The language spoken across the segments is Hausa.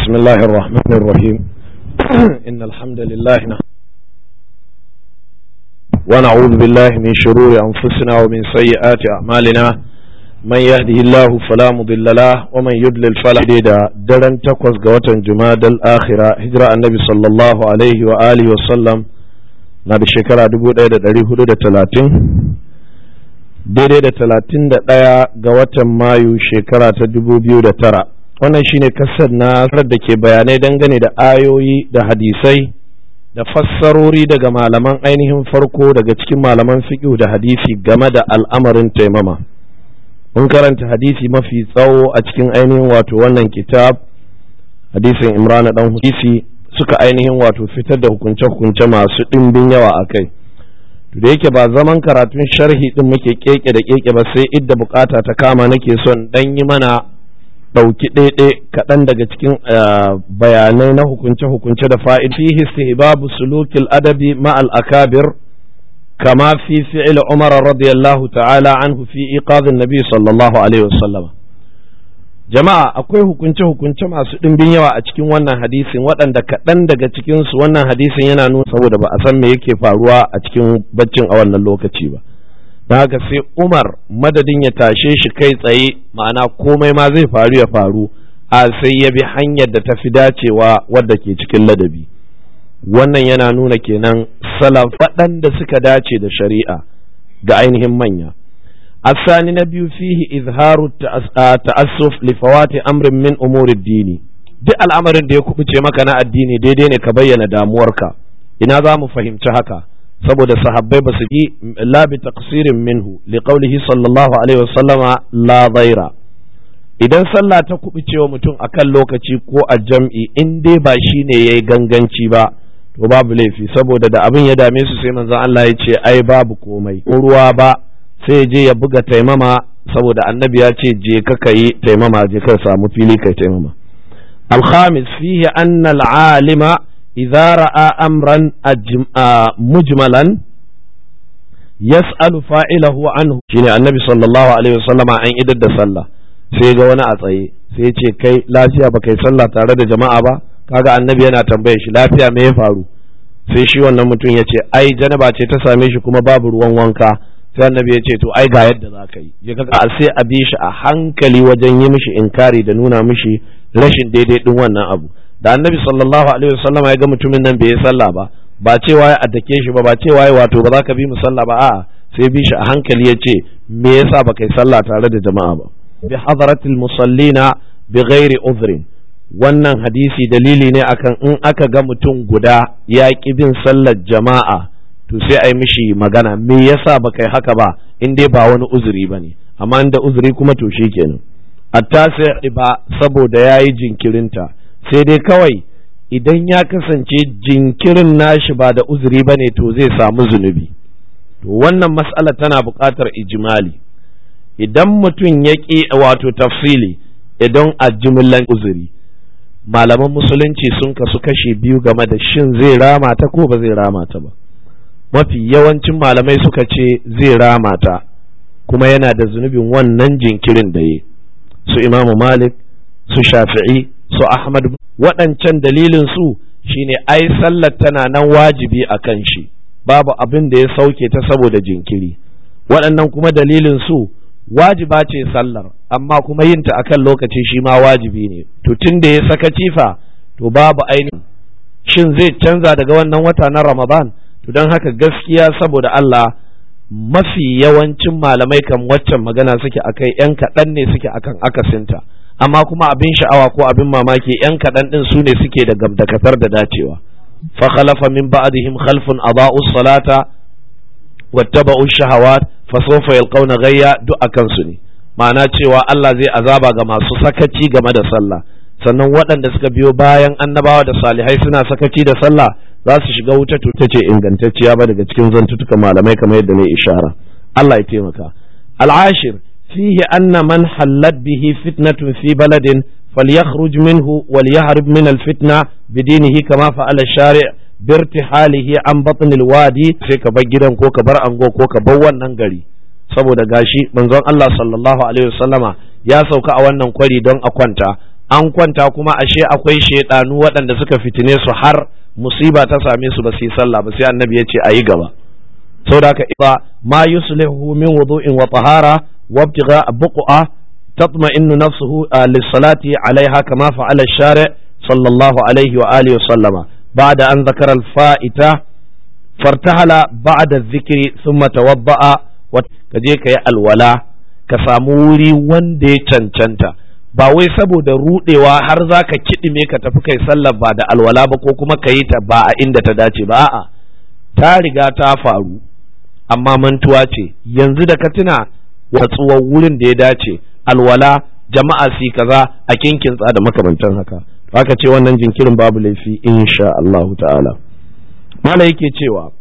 بسم الله الرحمن الرحيم إن الحمد لله ونعوذ بالله من شرور أنفسنا ومن سيئات أعمالنا من يهده الله فلا مضل له ومن يضلل فلا هادي له درن تقوس غوتن جماد الآخرة هجرة النبي صلى الله عليه وآله وسلم نادي شكرا 1430 daidai da 31 ga watan Mayu shekara ta 2009. Wannan shine kasar na da ke bayanai dangane da ayoyi da hadisai da fassarori daga malaman ainihin farko daga cikin malaman fiqh da hadisi game da al'amarin taimama. Mun karanta hadisi mafi tsawo a cikin ainihin wato wannan kitab, hadisin Imran dan Husaini, suka ainihin wato fitar da hukunce-hukunce masu ɗimbin yawa a kai. Da yake ba zaman karatun sharhi din muke keke da keke ba, sai idda bukata ta kama nake son dan yi mana dauki daidai kaɗan daga cikin bayanai na hukunce-hukunce da fa'id fihi istihbabu sulukil adabi ma'al akabir kama fi fi'il Umar radiyallahu ta'ala anhu fi iqadhin nabi sallallahu alaihi wasallam. Jama'a, akwai hukunce-hukunce masu ɗimbin yawa a cikin wannan hadisin, waɗanda kaɗan daga cikinsu wannan hadisin yana nuna saboda ba a san me yake faruwa a cikin baccin a wannan lokaci ba. Don haka sai Umar madadin ya tashe shi kai tsaye, ma'ana komai ma zai faru ya faru, a sai ya bi hanyar da ta fi dacewa wadda ke cikin ladabi. Wannan yana nuna kenan salaf waɗanda suka dace da shari'a ga ainihin manya. الثاني نبي فيه إظهار التأسف لفوات أمر من أمور الدين. duk al'amarin da ya kubuce maka na addini daidai ne ka bayyana damuwarka. Ina za mu fahimci haka saboda sahabbai ba su yi la bi taqsirin minhu li qawlihi sallallahu alaihi wasallama la dhaira. Idan sallah ta kubuce wa mutum akan lokaci ko a jam'i, in dai ba shine yayi ganganci ba to babu laifi, saboda da abin ya dame su sai manzon Allah ya ce ai babu komai, ruwa ba sai je ya buga taimama, saboda annabi ya ce je ka yi taimama, je ka samu fili kai taimama. Al-khamis fihi anna al-alima idza ra'a amran mujmalan yas'alu fa'ilahu anhu. Shine annabi sallallahu alaihi wasallama an idar da sallah sai ga wani a tsaye sai ya ce kai lafiya ba kai sallah tare da jama'a ba? Kaga annabi yana tambaye shi lafiya me ya faru? Sai shi wannan mutum ya ce ai janaba ce ta same shi kuma babu ruwan wanka. Sai annabi ya ce to ai ga yadda za ka yi, je ka sai a bi shi a hankali wajen yi mishi inkari da nuna mishi rashin daidai din wannan abu. Da annabi sallallahu alaihi wasallam ya ga mutumin nan bai yi sallah ba cewa ya addake shi ba cewa ya wato ba za ka bi mu sallah ba, a'a sai bi shi a hankali ya ce me yasa ba kai sallah tare da jama'a ba. Bi hadratil musallina bi ghairi udhrin. Wannan hadisi dalili ne akan in aka ga mutum guda ya ki bin sallar jama'a to sai a yi mishi magana, me yasa ba kai haka ba, in dai ba wani uzuri ba ne, amma inda uzuri kuma to shi kenan. Attasi ba saboda ya yi jinkirinta, sai dai kawai idan ya kasance jinkirin nashi ba da uzuri ba ne to zai samu zunubi. To wannan mas'ala tana buƙatar ijimali. Idan mutum ya ƙi wato tafsili, idan a jimillan uzuri, malaman musulunci sun kasu kashi biyu game da shin zai rama ta ko ba zai rama ta ba. Mafi yawancin malamai suka ce zai rama ta, kuma yana da zunubin wannan jinkirin da ya. Su Imamu Malik, su Shafi'i, su Ahmad, waɗancan dalilin su shine ai sallar tana nan wajibi a kan shi, babu abin da ya sauke ta saboda jinkiri. Waɗannan kuma dalilin su wajiba ce sallar, amma kuma yin ta akan lokaci shi ma wajibi ne. To tun da ya sakaci fa, to babu ainihin shin zai canza daga wannan wata na Ramadan? To don haka gaskiya saboda Allah mafi yawancin malamai kan waccan magana suke akai, yan kaɗan ne suke akan akasinta, amma kuma abin sha'awa ko abin mamaki yan kaɗan ɗin su ne suke da gamdakatar da dacewa. Fa khalafa min ba'dihim khalfun adaa'u salata wattaba'u shahawat fa sawfa yalqawna ghayya, duk akan su ne. Ma'ana cewa Allah zai azaba ga masu sakaci game da sallah, sannan waɗanda suka biyo bayan annabawa da salihai suna sakaci da sallah za su shiga wuta. To ce ingantacciya ba daga cikin zantutuka malamai kamar yadda ne ishara. Allah ya taimaka. Al-ashir fihi anna man hallat bihi fitnatun fi baladin falyakhruj minhu walyahrib min al-fitna bidinihi kama fa'ala shari' birtihalihi an batn al-wadi. Sai ka bar gidan ko ka bar ango ko ka bar wannan gari, saboda gashi manzon Allah sallallahu alaihi wasallama ya sauka a wannan kwari don a kwanta, an kwanta kuma ashe akwai shaidanu waɗanda suka fitine su har musiba ta same su ba su yi sallah ba, sai annabi ya ce a yi gaba. saboda haka idza ma yuslihu min wudu'in wa tahara wa ibtigha buqa tatma'innu nafsuhu lis-salati 'alayha kama fa'ala ash-shari' sallallahu alayhi wa alihi wa sallama ba'da an dhakara al-fa'ita fartahala ba'da adh-dhikri thumma tawadda'a wa kaje kai alwala ka samu wuri wanda ya cancanta, ba wai saboda rudewa har zaka kidime ka tafi kai sallar ba da alwala ba ko kuma ka yi ta ba a inda ta dace ba, a'a ta riga ta faru amma mantuwa ce, yanzu da ka tuna watsuwar wurin da ya dace alwala jama'a su kaza a kinkintsa da makamantan haka, haka ce wannan jinkirin babu laifi insha Allah ta'ala. mala yake cewa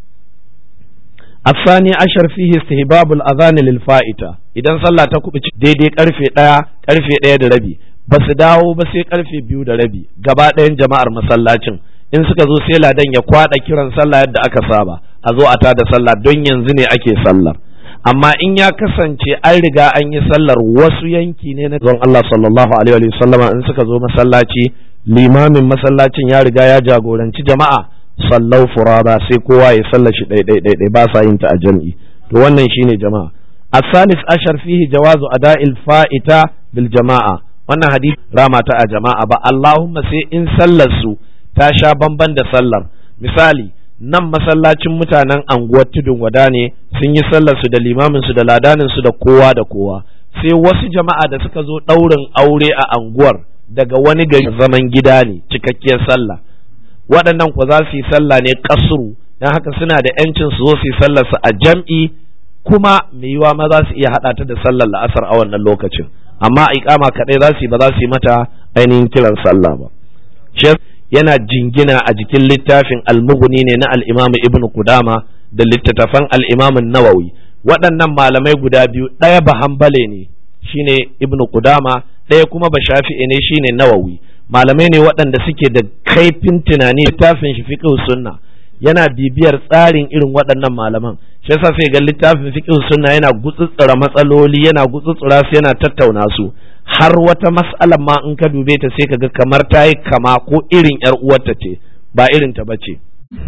الثاني عشر فيه استحباب الأذان للفائتة idan sallah ta kuɓuci daidai karfe 1 da rabi ba su dawo ba sai karfe 2 da rabi gaba ɗayan jama'ar masallacin in suka zo sai ladan ya kwada kiran sallah yadda aka saba a zo a tada sallah don yanzu ne ake sallar. amma in ya kasance an riga an yi sallar wasu yanki ne na zon Allah sallallahu alaihi wa sallama in suka zo masallaci limamin masallacin ya riga ya jagoranci jama'a sallau furada sai kowa ya sallar shi ɗai ba sa yin ta a jam'i, to wannan shine jama'a. الثالث عشر فيه جواز أداء الفائتة بالجماعة wannan hadisi rama ta a jama'a ba, Allahumma sai in sallar su ta sha bamban da sallar. Misali nan masallacin mutanen anguwar tudun wada ne sun yi sallar su da limamin su da ladanin su da kowa da kowa, sai wasu jama'a da suka zo ɗaurin aure a anguwar daga wani gari zaman gida ne cikakkiyar sallah, waɗannan ku za su yi sallah ne kasru, dan haka suna da yancin su zo su yi sallar su a jam'i, kuma mai yiwa ma za su iya haɗa ta da sallar la'asar a wannan lokacin, amma iqama kaɗai za su yi ba za su yi mata ainihin kiran sallah ba. yana jingina a jikin littafin al-mughni ne na al-imam ibn qudama da littattafan al-imam an-nawawi. waɗannan malamai guda biyu, ɗaya ba hanbale ne shine ibn qudama, ɗaya kuma ba shafi'i ne shine nawawi. malamai ne waɗanda suke da kaifin tunani, littafin shi fiqh sunna yana bibiyar tsarin irin waɗannan malaman, shi yasa sai ga littafin fiqh sunna yana gutsutsura matsaloli, yana gutsutsura su, yana tattauna su, har wata mas'alar ma in ka dube ta sai kaga kamar ta yi kama ko irin yar uwarta ce ba irin ta bace.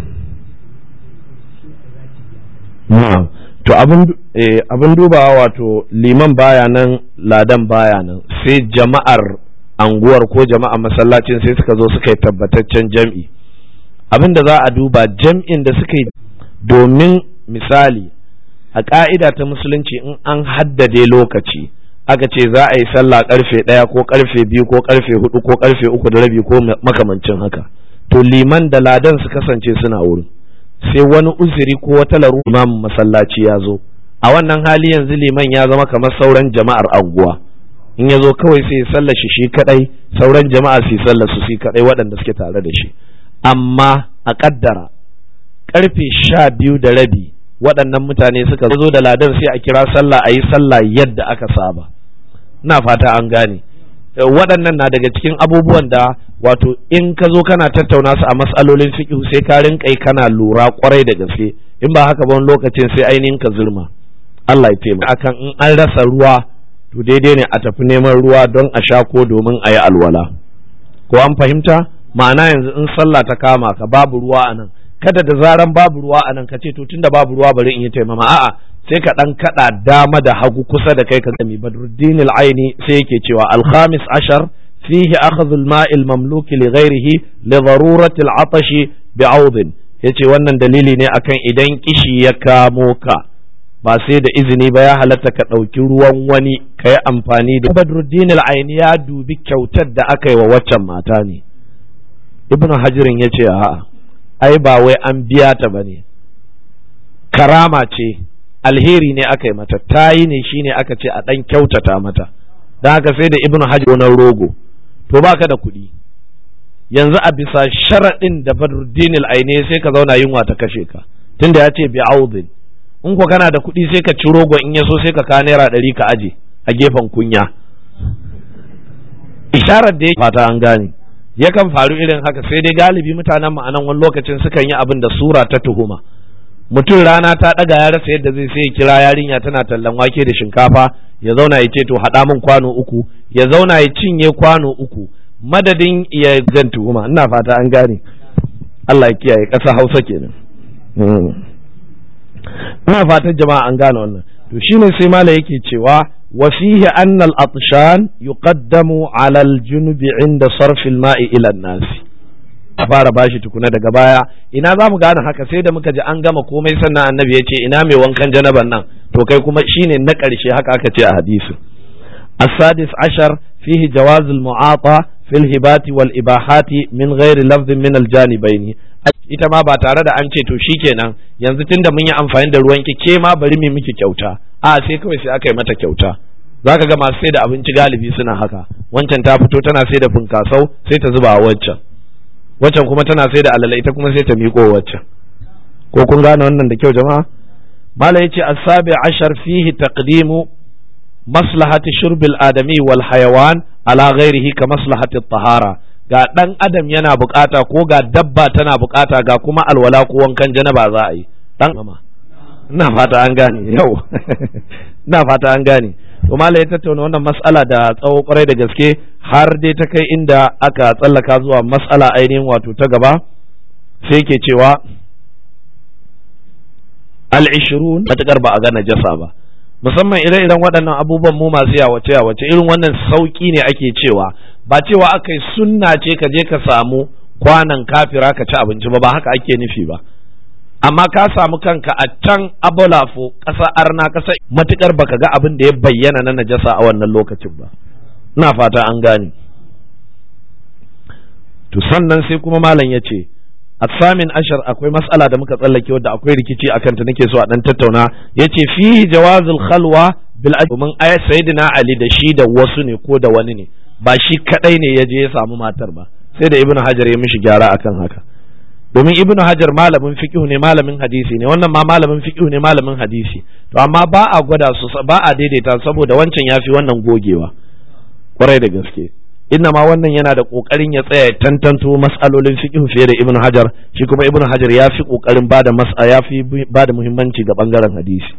to abin dubawa wato liman baya nan ladan baya nan sai jama'ar anguwar ko jama'ar masallacin sai suka zo suka yi tabbataccen jam'i. abin da za a duba jam'in da suka yi, domin misali a ƙa'ida ta musulunci in an haddade lokaci aka ce za a yi sallah karfe 1 ko karfe 2 ko karfe 4 ko karfe 3 da rabi ko makamancin haka, to liman da ladan su kasance suna wurin, sai wani uzuri ko wata laru imamin masallaci ya zo, a wannan hali yanzu liman ya zama kamar sauran jama'ar anguwa, in ya zo kawai sai ya sallar shi kadai, sauran jama'a su sallar su kadai waɗanda suke tare da shi. amma a kaddara karfe 12 da rabi waɗannan mutane suka zo da ladan sai a kira sallah a yi sallah yadda aka saba. ina fata an gane. waɗannan na daga cikin abubuwan da wato in ka zo kana tattauna su a matsalolin fiqh sai ka rinƙai kana lura kwarai da gaske, in ba haka ba wani lokacin sai ainihin ka zurma. Allah ya taimaka. akan in an rasa ruwa to daidai ne a tafi neman ruwa don a sha ko domin a yi alwala, ko an fahimta? ma'ana yanzu in sallah ta kama ka babu ruwa a nan, kada da zaran babu ruwa a nan ka ce to tunda babu ruwa bari in yi taimama, a'a sai ka dan kada dama da hagu kusa da kai ka zami. Badruddin al-Aini sai yake cewa al-khamis ashar fihi akhdhu al-ma'i al-mamluki li ghayrihi li darurati al-'atashi bi'awd. yace wannan dalili ne akan idan kishi ya kamo ka ba sai da izini ba ya halatta ka dauki ruwan wani kai amfani da. Badruddin al-Aini ya dubi kyautar da aka yi wa waccan mata ne. Ibn Hajirin yace a'a ai ba wai an biya ta bane, karama ce, alheri ne aka yi mata, tayi ne shine aka ce a dan kyautata mata, dan haka sai da Ibn Hajar na rogo, to baka da kuɗi yanzu a bisa sharaɗin da Badruddin al-Aini sai ka zauna yunwa ta kashe ka, tunda ya ce bi audin. in ko kana da kuɗi sai ka ci rogo, in ya so sai ka ka naira 100 ka aje a gefen kunya. isharar da ya fata an gane yakan faru irin haka, sai dai galibi mutanen mu anan wani lokacin sukan yi abin da sura ta tuhuma, mutum rana ta ɗaga ya rasa yadda zai sai ya kira yarinya tana tallan wake da shinkafa ya zauna ya ce to haɗa min kwano uku, ya zauna ya cinye kwano uku madadin ya zan tuhuma. Ina fata an gane. Allah ya kiyaye, ƙasa Hausa kenan. Ina fatan jama'a an gane wannan. To shine sai mala yake cewa wa fihi anna al-atshan yuqaddamu ala al-junubi inda sarf al-ma'i ila an-nas. A fara bashi tukuna daga baya. Ina za mu gane haka sai da muka ji an gama komai sannan annabi ya ce ina mai wankan janaban nan, to kai kuma shine na ƙarshe haka aka ce a hadisi. السادس عشر فيه جواز المعاطى في الهبات والإباحات من غير لفظ من الجانبين. ita ma ba tare da an ce to shikenan yanzu tunda mun yi amfani da ruwan ke ma bari mu miki kyauta, a sai kawai sai aka yi mata kyauta. Zaka ga masu sai da abinci galibi suna haka, wancan ta fito tana sai da funkasau sai ta zuba a waccan kuma tana sai da alala ita kuma sai ta miƙo waccan. Ko kun gane wannan da kyau jama'a? Mala yace as-sabi ashar fihi taqdimu maslahati shurbil adami wal hayawan ala ghairihi ka maslahati tahara. Ga ɗan adam yana bukata ko ga dabba tana bukata ga kuma alwala ko wankan janaba za a yi. Dan mama ina fata an gane yau ina fata an gane. To malai ya tattauna wannan mas'ala da tsawo kwarai da gaske har dai ta kai inda aka tsallaka zuwa mas'ala ainihin wato ta gaba, sai ke cewa al-20 matakar ba a ga najasa ba, musamman ire-iren waɗannan abubuwan mu masu yawace irin wannan sauki ne ake cewa, ba cewa aka yi sunna ce ka je ka samu kwanan kafira ka ci abinci ba haka ake nufi ba. Amma ka samu kanka a can abolafo ƙasa arna ƙasa matukar baka ga abin da ya bayyana na najasa a wannan lokacin ba. Ina fata an gane. To sannan sai kuma malam ya ce الثامن عشر akwai mas'ala da muka tsallake wadda akwai rikici akan ta nake so a dan tattauna. Yace fihi jawazul khalwa bil ajmin ayat sayyidina Ali da shi da wasu ne ko da wani ne, ba shi kadai ne ya je ya samu matar ba, sai da Ibn Hajar ya mishi gyara akan haka. Domin Ibn Hajar malamin fiqh ne malamin hadisi ne, wannan ma malamin fiqh ne malamin hadisi, to amma ba a gwada su ba a daidaita saboda wancan yafi wannan gogewa kwarai da gaske. Inna ma wannan yana da kokarin ya tsaya ya tantanto mas'alolin fiqh fiye da Ibn Hajar, shi kuma Ibn Hajar ya fi kokarin bada bada muhimmanci ga bangaren hadisi.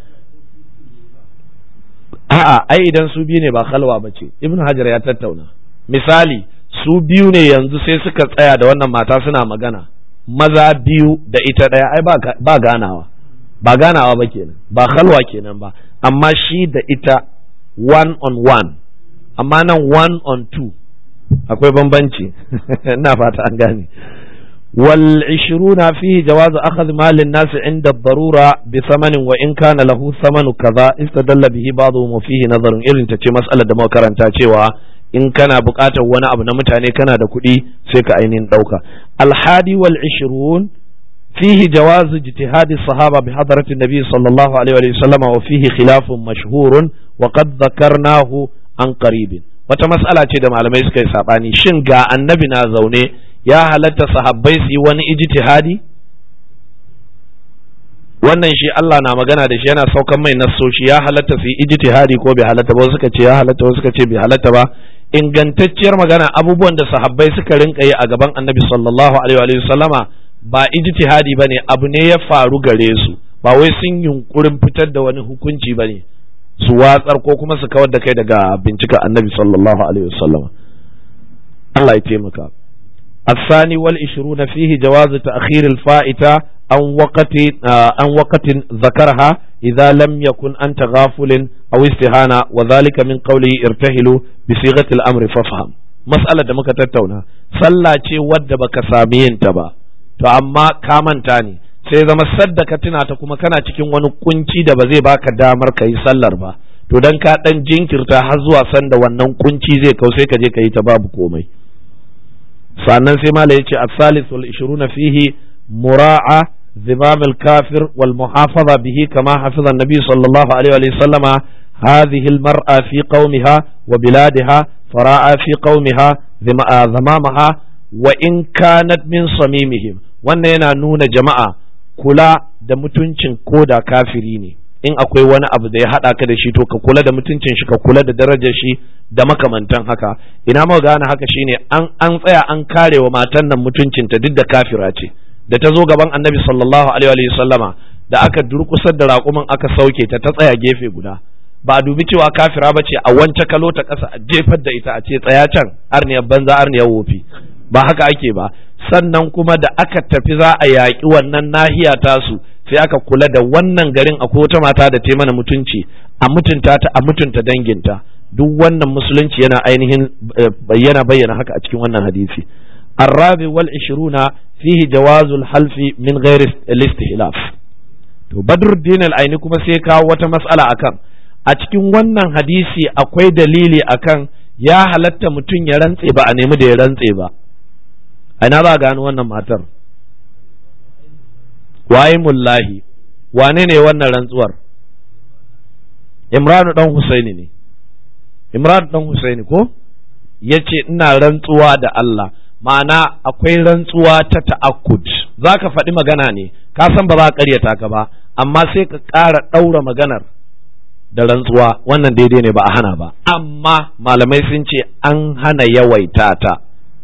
A'a ai idan su biyu ne ba khalwa bace, Ibn Hajar ya tattauna. Misali su biyu ne yanzu sai suka tsaya da wannan mata suna magana, maza biyu da ita ɗaya ai ba ganawa, ba ganawa ba kenan, ba khalwa kenan ba, amma shi da ita one on one, amma nan one on two akwai bambanci. ina fata an gane. wal 20 fihi jawazu akhadh mal an-nas 'inda ad-darura bi thamanin wa in kana lahu thamanu kaza istadalla bihi ba'dhum fihi nazarun, irin ta ce mas'alar da muka karanta cewa in kana buƙatar wani abu na mutane kana da kuɗi sai ka ainihin ɗauka. al-hadi wal 20 fihi jawazu ijtihadi sahaba bi hadratin nabi sallallahu alaihi wa sallam wa fihi khilafun mashhurun wa qad dhakarnahu an qaribin. Wata mas'ala ce da malamai suka yi sabani, shin ga annabi na zaune ya halatta sahabbai su yi wani ijtihadi? Wannan shi Allah na magana da shi yana saukan mai nassoshi, ya halatta su yi ijtihadi ko bai halatta ba, suka ce ya halatta, wasu suka ce bai halatta ba. Ingantacciyar magana abubuwan da sahabbai suka rinka yi a gaban annabi sallallahu alaihi wa sallama ba ijtihadi bane, abu ne ya faru gare su, ba wai sun yunkurin fitar da wani hukunci bane su watsar ko kuma su kawar da kai daga bincika annabi sallallahu alaihi wa sallama. Allah ya taimaka. الثاني والعشرون فيه جواز تأخير الفائتة عن وقت ذكرها إذا لم يكن أنت غافل أو استهانة، وذلك من قوله ارتهلوا بصيغة الأمر فافهم. مسألة دمك تتونا صلى شيء ود بك سامين تبا to amma ka manta ne sai zama sadda ka tuna ta kuma kana cikin wani kunci da ba zai baka damar ka yi sallar ba, to dan ka dan jinkirta har zuwa sanda wannan kunci zai kau sai ka je ka yi ta babu komai. sannan sai mala yace as-salis wal 20 fihi mura'a zimam al-kafir wal muhafaza bihi kama hafiza an-nabi sallallahu alaihi wa sallama hadhihi al-mar'a fi qaumiha wa biladiha fara'a fi qaumiha zamamaha wa in kanat min samimihim. Wannan yana nuna jama'a kula da mutuncin koda kafiri ne, in akwai wani abu da ya haɗa ka da shi to ka kula da mutuncin shi, ka kula da darajar shi da makamantan haka. Ina ma gane haka shine an tsaya an kare wa matan nan mutuncinta duk da kafira ce, da ta zo gaban annabi sallallahu alaihi wa sallama da aka durkusar da raƙumin aka sauke ta tsaya gefe guda, ba a dubi cewa kafira ba ce a wance kalo ta ƙasa a jefar da ita a ce tsaya can arniyar banza arniyar wofi, ba haka ake ba. Sannan kuma da aka tafi za a yaƙi wannan nahiya tasu sai aka kula da wannan garin akwai wata mata da ta mana mutunci, a mutunta ta, a mutunta danginta. Duk wannan musulunci yana ainihin bayyana haka a cikin wannan hadisi. الرابع والعشرون فيه جواز الحلف من غير الاستحلاف. to Badruddin al-Aini kuma sai kawo wata mas'ala akan a cikin wannan hadisi akwai dalili akan ya halatta mutum ya rantse ba a nemi da ya rantse ba. Ina ba gano wannan matar waimullahi, wane ne wannan rantsuwar? Imran dan Husaini ne. Imran dan Husaini ko yace ina rantsuwa da Allah, ma'ana akwai rantsuwa ta ta'akkud. Zaka faɗi magana ne ka san ba za ka ƙaryata ka ba, amma sai ka ƙara ɗaura maganar da rantsuwa, wannan daidai ne, ba a hana ba. Amma malamai sun ce an hana yawaita ta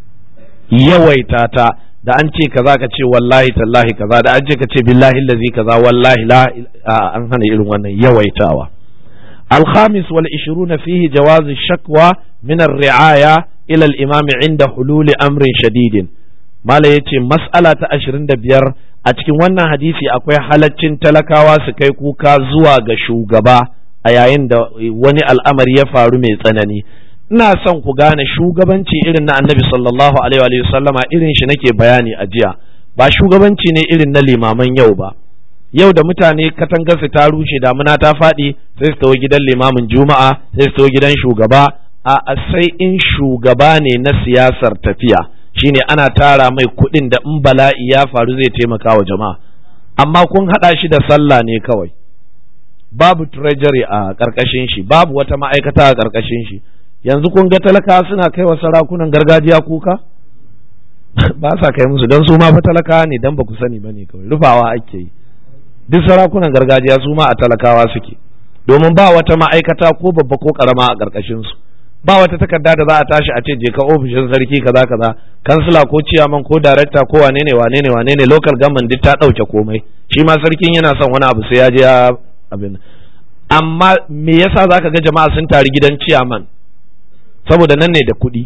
da an ce kaza ka ce wallahi tallahi kaza, da an ce ka ce billahi allazi kaza wallahi la, an hana irin wannan yawaitawa. الخامس والعشرون فيه جواز الشكوى من الرعاية إلى الإمام عند حلول أمر شديد. ما لا يتي مسألة 25 a cikin wannan hadisi akwai halaccin talakawa su kai kuka zuwa ga shugaba a yayin da wani al'amari ya faru mai tsanani. Ina son ku gane shugabanci irin na annabi sallallahu alaihi wa sallama irin shi nake bayani a jiya, ba shugabanci ne irin na limaman yau ba. Yau da mutane katangar su ta rushe, damuna ta faɗi, sai su tawo gidan limamin juma'a, sai su tawo gidan shugaba. A sai in shugaba ne na siyasar tafiya, shine ana tara mai kuɗin da in bala'i ya faru zai taimaka wa jama'a. Amma kun haɗa shi da sallah ne kawai, babu treasury a ƙarƙashin shi, babu wata ma'aikata a ƙarƙashin shi. Yanzu kun ga talaka suna kai wa sarakunan gargajiya kuka? Ba sa kai musu, don su ma fa talaka ne, don ba ku sani ba ne, kawai rufawa ake yi. Duk sarakunan gargajiya su ma a talakawa suke, domin ba wata ma'aikata ko babba ko karama a ƙarƙashin su, ba wata takarda da za a tashi a ce je ka ofishin sarki kaza kaza, kansila ko ciyaman ko darakta ko wane ne local government duk ta ɗauke komai. Shi ma sarkin yana son wani abu sai ya je ya abin. Amma me yasa zaka ga jama'a sun tari gidan ciyaman? Saboda nan ne da kuɗi.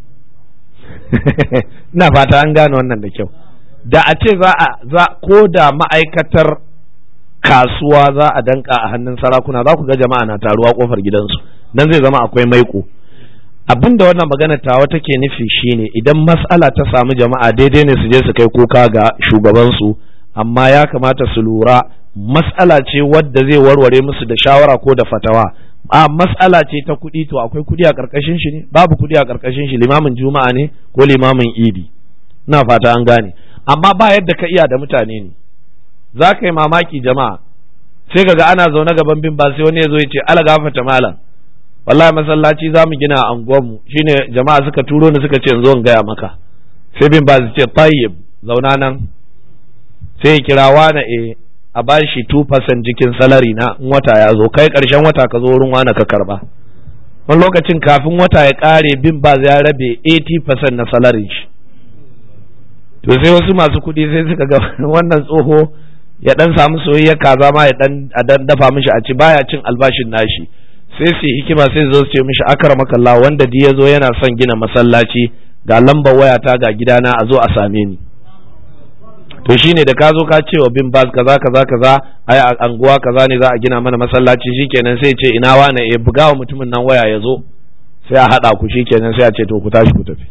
Ina fata an gane wannan da kyau. Da a ce za ko da ma'aikatar kasuwa za a danka a hannun sarakuna, za ku ga jama'a na taruwa kofar gidansu, nan zai zama akwai maiko. Abinda wannan magana tawa take nufi shine idan mas'ala ta samu jama'a daidai ne su je su kai kuka ga shugabansu, amma ya kamata su lura mas'ala ce wadda zai warware musu da shawara ko da fatawa. A mas'ala ce ta kuɗi, to akwai kuɗi a ƙarƙashin shi ne, babu kuɗi a ƙarƙashin shi, limamin juma'a ne ko limamin idi. Ina fata an gane. Amma ba yadda ka iya da mutane ne, za ka yi mamaki jama'a, sai kaga ana zaune gaban bin ba sai wani ya zo ya ce ala gafata malam, wallahi masallaci za mu gina a anguwanmu, shine jama'a suka turo ni suka ce in zo in gaya maka. Sai bin ba su ce tayyib zauna nan, sai ya kira wani a ba shi 2% jikin salari na in wata ya zo, kai karshen wata ka zo wurin wani ka karba. Wani lokacin kafin wata ya kare bin ba ya rabe 80% na salarin shi. To sai wasu masu kuɗi sai suka ga wannan tsoho ya dan samu soyayya kaza ma ya dan dafa mishi a ci, baya cin albashin nashi, sai su hikima sai zo su ce mishi akramaka Allah, wanda di ya zo yana son gina masallaci, ga lambar wayata ga gidana a zo a same ni. To shine da ka zo ka ce wa bin baz kaza ai a anguwa kaza ne za a gina mana masallaci, shikenan sai ce ina wane ya buga wa mutumin nan waya ya zo, sai a haɗa ku, shikenan sai a ce to ku tashi ku tafi.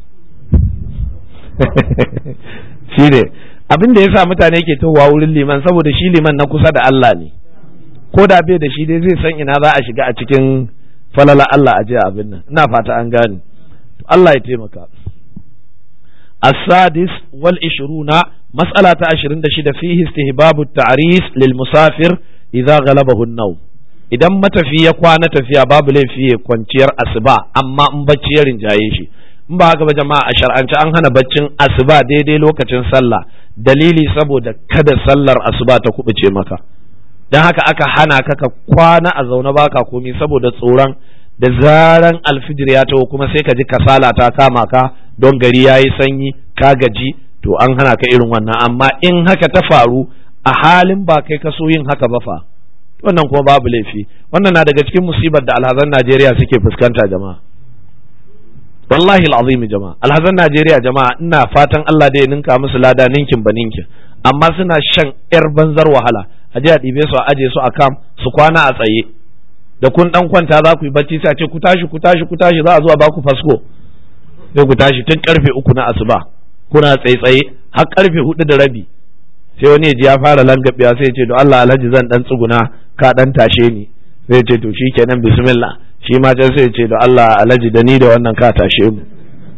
Shine abin da yasa mutane ke towa wurin liman, saboda shi liman na kusa da Allah ne, ko da bai da shi dai zai san ina za a shiga a cikin falala Allah a je abin nan. Ina fata an gane, to Allah ya taimaka. السادس والعشرون مسألة 26 فيه استهباب التعريس للمسافر إذا غلبه النوم. idan matafi ya kwana tafiya babu laifi ya kwanciyar asuba, amma in bacci ya rinjaye shi. In ba haka ba jama'a, a shar'ance an hana baccin asuba daidai lokacin sallah, dalili saboda kada sallar asuba ta kubuce maka. Dan haka aka hana ka kwana a zaune baka komi, saboda tsoron da zaran alfijir ya taho kuma sai ka ji kasala ta kama ka don gari yayi sanyi ka gaji, to an hana ka irin wannan. Amma in haka ta faru a halin ba kai ka so yin haka ba fa, wannan kuma babu laifi. Wannan na daga cikin musibar da alhazan Najeriya suke fuskanta jama'a, wallahi alazim jama'a. Alhazan Najeriya jama'a, ina fatan Allah da ya ninka musu lada ninkin ba ninkin, amma suna shan yar banzar wahala. A je a ɗibe su a aje su a kam su kwana a tsaye, da kun dan kwanta za ku yi bacci sai a ce ku tashi za a zo a baku fasko, sai ku tashi tun karfe 3 na asuba kuna tsaitsaye har karfe 4:30, sai wani ya ji ya fara langabewa sai ya ce to Allah alhaji zan dan tsuguna ka dan tashe ni, sai ya ce to shikenan bismillah. Shi ma can sai ya ce da Allah alhaji da ni da wannan ka tashe mu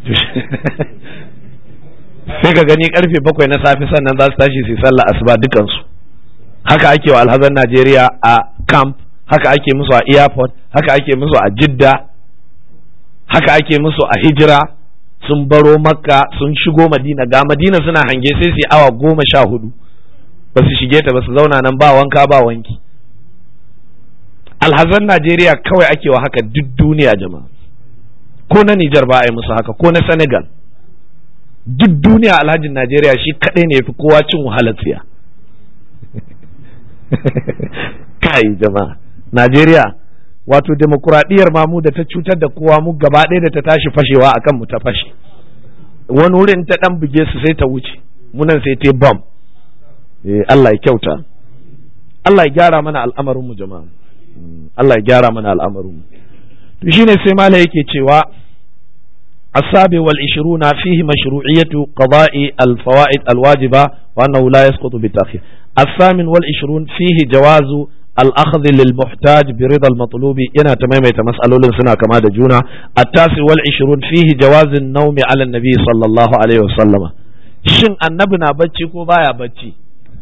sai ka gani karfe 7 na safe sannan za su tashi su sallah asuba dukansu. Haka ake wa alhazan Najeriya a camp, haka ake musu a airport, haka ake musu a Jidda, haka ake musu a hijira. Sun baro Makka sun shigo Madina, ga Madina suna hange sai su yi awa 14 ba su shige ta ba, su zauna nan ba wanka ba wanki. Alhazan Najeriya kawai ake wa haka duk duniya jama'a, ko na Nijar ba a yi musu haka, ko na Senegal. Duk duniya alhajin Najeriya shi kadai ne yafi kowa cin wahalar tsiya. Kai jama'a, Najeriya wato demokuraɗiyyar mu da ta cutar da kowa, mu gaba ɗaya da ta tashi fashewa akan mu ta fashe. Wani wurin ta ɗan buge su sai ta wuce, munan sai ta bam. Allah ya kyauta, Allah ya gyara mana al'amarin mu jama'a, Allah ya gyara mana al'amarin mu. To shine sai mala yake cewa السابع والعشرون فيه مشروعية قضاء الفوائد الواجبة وأنه لا يسقط بالتأخير. الثامن والعشرون فيه جواز الأخذ للمحتاج برضا المطلوب. إنا تمام يتمسألون سنة كما دجونا. التاسع والعشرون فيه جواز النوم على النبي صلى الله عليه وسلم. شن النبنا بچي كو بايا بچي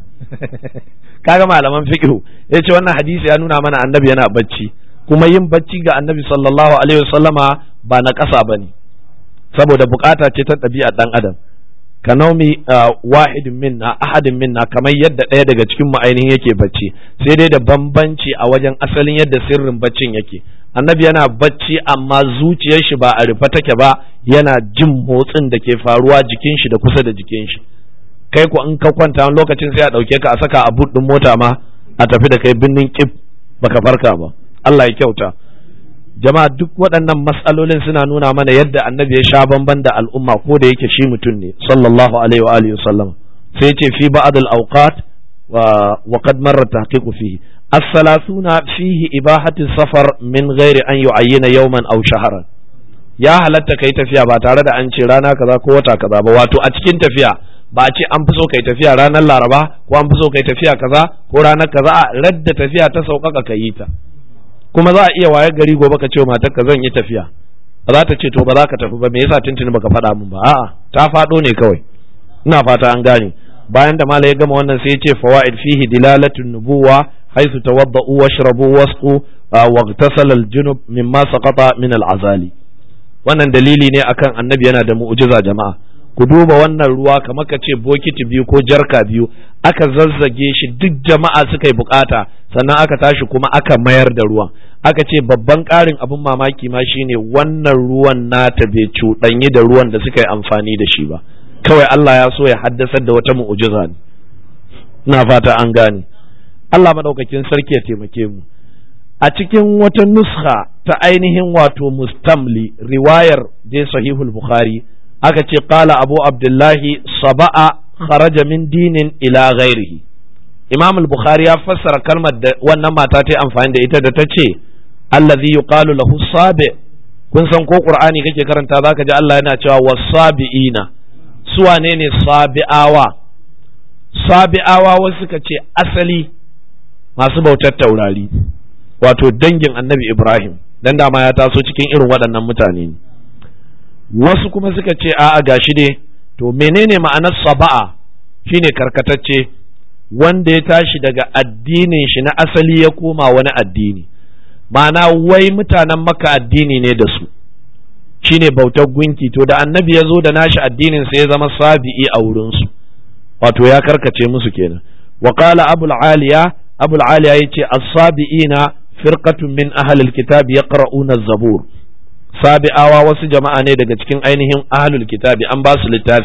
kaga malaman fiqhu yace wannan hadisi ya nuna mana annabi yana bacci, kuma yin bacci ga annabi sallallahu alaihi wasallama ba na ƙasa bane, saboda bukata ce ta ɗabi'a ɗan adam. ka naumi ahadin minna, kamar yadda ɗaya daga cikin mu ainihin yake bacci, sai dai da bambanci a wajen asalin yadda sirrin baccin yake. Annabi yana bacci amma zuciyar shi ba a rufe take ba, yana jin motsin da ke faruwa jikin shi da kusa da jikin shi. Kai ko in ka kwanta wani lokacin sai a ɗauke ka a saka a but ɗin mota ma a tafi da kai binnin kif baka farka ba. Allah ya kyauta. Jama'a duk waɗannan mas'alolin suna nuna mana yadda annabi ya sha bamban da al'umma, ko da yake shi mutum ne sallallahu alaihi wa alihi wasallam. Sai ce fi ba'd al-awqat wa qad marra tahqiqu fihi as-salasuna fihi ibahati safar min ghairi an yu'ayyana yawman aw shahran. Ya halatta kai tafiya ba tare da an ce rana kaza ko wata kaza ba, wato a cikin tafiya ba a ce an fi so kai tafiya ranar Laraba ko an fi so kai tafiya kaza ko ranar kaza, a radda tafiya ta sauƙaƙa ka yi ta. Kuma za a iya waye gari gobe ka ce wa matarka zan yi tafiya, ba za ta ce to ba za ka tafi ba, me yasa tuntuni baka faɗa min ba? A'a, ta faɗo ne kawai. Ina fata an gane. Bayan da malai ya gama wannan sai ya ce fawaid fihi dilalatun nubuwa haythu tawadda'u washrabu wasqu waghtasala al-junub mimma saqata min al-azali. Wannan dalili ne akan annabi yana da mu'jiza jama'a. Ku duba wannan ruwa kamar ka ce bokiti biyu ko jarka biyu, aka zazzage shi duk jama'a suka yi bukata, sannan aka tashi kuma aka mayar da ruwan. Aka ce babban ƙarin abin mamaki ma shine wannan ruwan nata bai cuɗanyi da ruwan da suka yi amfani da shi ba, kawai Allah ya so ya haddasar da wata mu'jiza ne. Ina fata an gane. Allah madaukakin sarki ya taimake mu. A cikin wata nuskha ta ainihin wato mustamli riwayar dai sahihul bukhari aka ce qala abu abdullahi saba'a kharaja min dinin ila ghairihi. Imam al-Bukhari ya fassara kalmar da wannan mata ta yi amfani da ita da ta ce allazi yuqalu lahu sabi. Kun san ko Qur'ani kake karanta zaka ji Allah yana cewa was-sabiina. Su wane ne sabi'awa? Sabi'awa wasu suka ce asali masu bautar taurari, wato dangin Annabi Ibrahim, dan dama ya taso cikin irin waɗannan mutane ne. Wasu kuma suka ce a'a gashi ne, to menene ma'anar saba'a? Shine karkatacce, wanda ya tashi daga addinin shi na asali ya koma wani addini. Ma'ana wai mutanen Makka addini ne da su, shine bautar gunki, to da annabi ya zo da nashi addinin sai ya zama sabi'i a wurinsu, wato ya karkace musu kenan. Wa qala abul aliya yace as-sabi'ina firqatun min ahli al-kitab yaqra'una az-zabur. Sabi'awa wasu jama'a ne daga cikin ainihin ahlul kitabi, an ba su littafi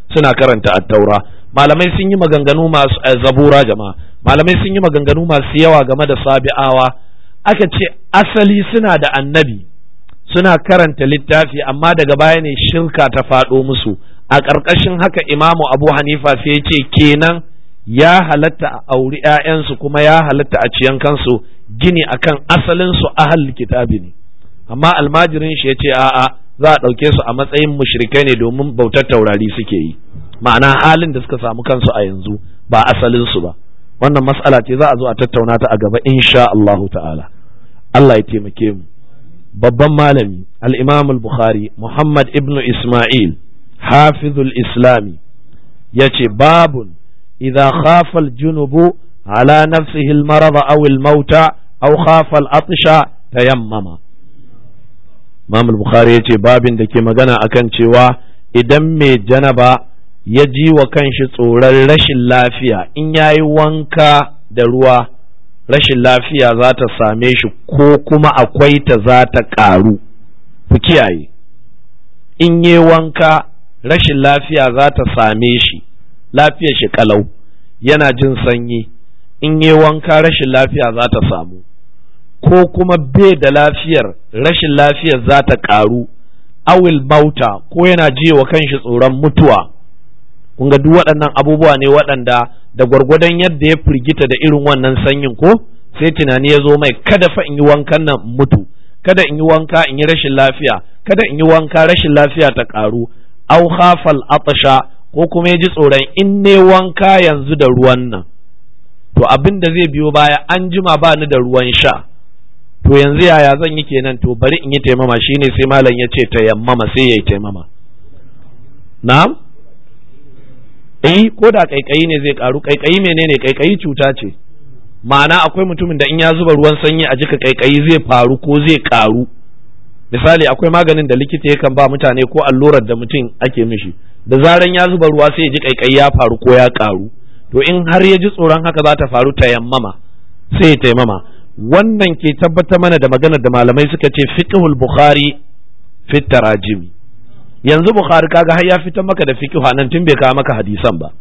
suna karanta at-taura. Malamai sun yi maganganu masu zabura jama'a, malamai sun yi maganganu masu yawa game da sabi'awa. Aka ce asali suna da annabi, suna karanta littafi, amma daga baya ne shirka ta faɗo musu. A ƙarƙashin haka Imamu Abu Hanifa sai ya ce kenan ya halatta a auri ‘ya'yansu kuma ya halatta a ciyan kansu gini akan asalinsu ahal kitabi ne. Amma almajirin shi ya ce a'a, za a ɗauke su a matsayin mushrikai ne domin bautar taurari suke yi, ma'ana halin da suka samu kansu a yanzu ba asalinsu ba. Wannan mas'ala ce za a zo a tattauna ta a gaba insha Allahu ta'ala. Allah ya taimake mu. Babban malami al-Imam al-Bukhari Muhammad ibn Isma'il hafizul islami yace babun idza khafa al-junubu ala nafsihi al-marad aw al-mauta aw khafa al-atsha tayammama. Imam al-Bukhari yace babin da ke magana akan cewa idan mai janaba ya ji wa kanshi tsoron rashin lafiya, in yayi wanka da ruwa rashin lafiya za ta same shi ko kuma akwai ta za ta ƙaru. Ku kiyaye, in yi wanka rashin lafiya za ta same shi, lafiyar shi kalau yana jin sanyi, in yi wanka rashin lafiya za ta samu, ko kuma bai da lafiyar rashin lafiyar za ta ƙaru, awil mauta ko yana ji wa kanshi tsoron mutuwa. Kun ga duk waɗannan abubuwa ne waɗanda da gwargwadon yadda ya firgita da irin wannan sanyin ko sai tunani ya zo mai, kada fa in yi wankan nan mutu, kada in yi wanka in yi rashin lafiya, kada in yi wanka rashin lafiya ta ƙaru. Au khafal atasha ko kuma ya ji tsoron in ne wanka yanzu da ruwan nan, to abin da zai biyo baya an jima ba ni da ruwan sha, to yanzu yaya zan yi kenan, to bari in yi taimama. Shine sai malam ya ce tayammama, sai ya yi taimama. Na'am, ko da kaikayi ne zai karu. Kaikayi menene? Kaikayi cuta ce, ma'ana akwai mutumin da in ya zuba ruwan sanyi a jika kaikayi zai faru ko zai karu. Misali, akwai maganin da likita yakan ba mutane ko allurar da mutum ake mishi, da zaran ya zuba ruwa sai ya ji kaikayi ya faru ko ya karu. To in har ya ji tsoron haka za ta faru, tayammama, sai ya taimama. Wannan ke tabbatar mana da maganar da malamai suka ce fiqhul Bukhari fit tarajimi. Yanzu Bukhari kaga har ya fitar maka da fiqh nan tun bai kawo maka hadisan ba.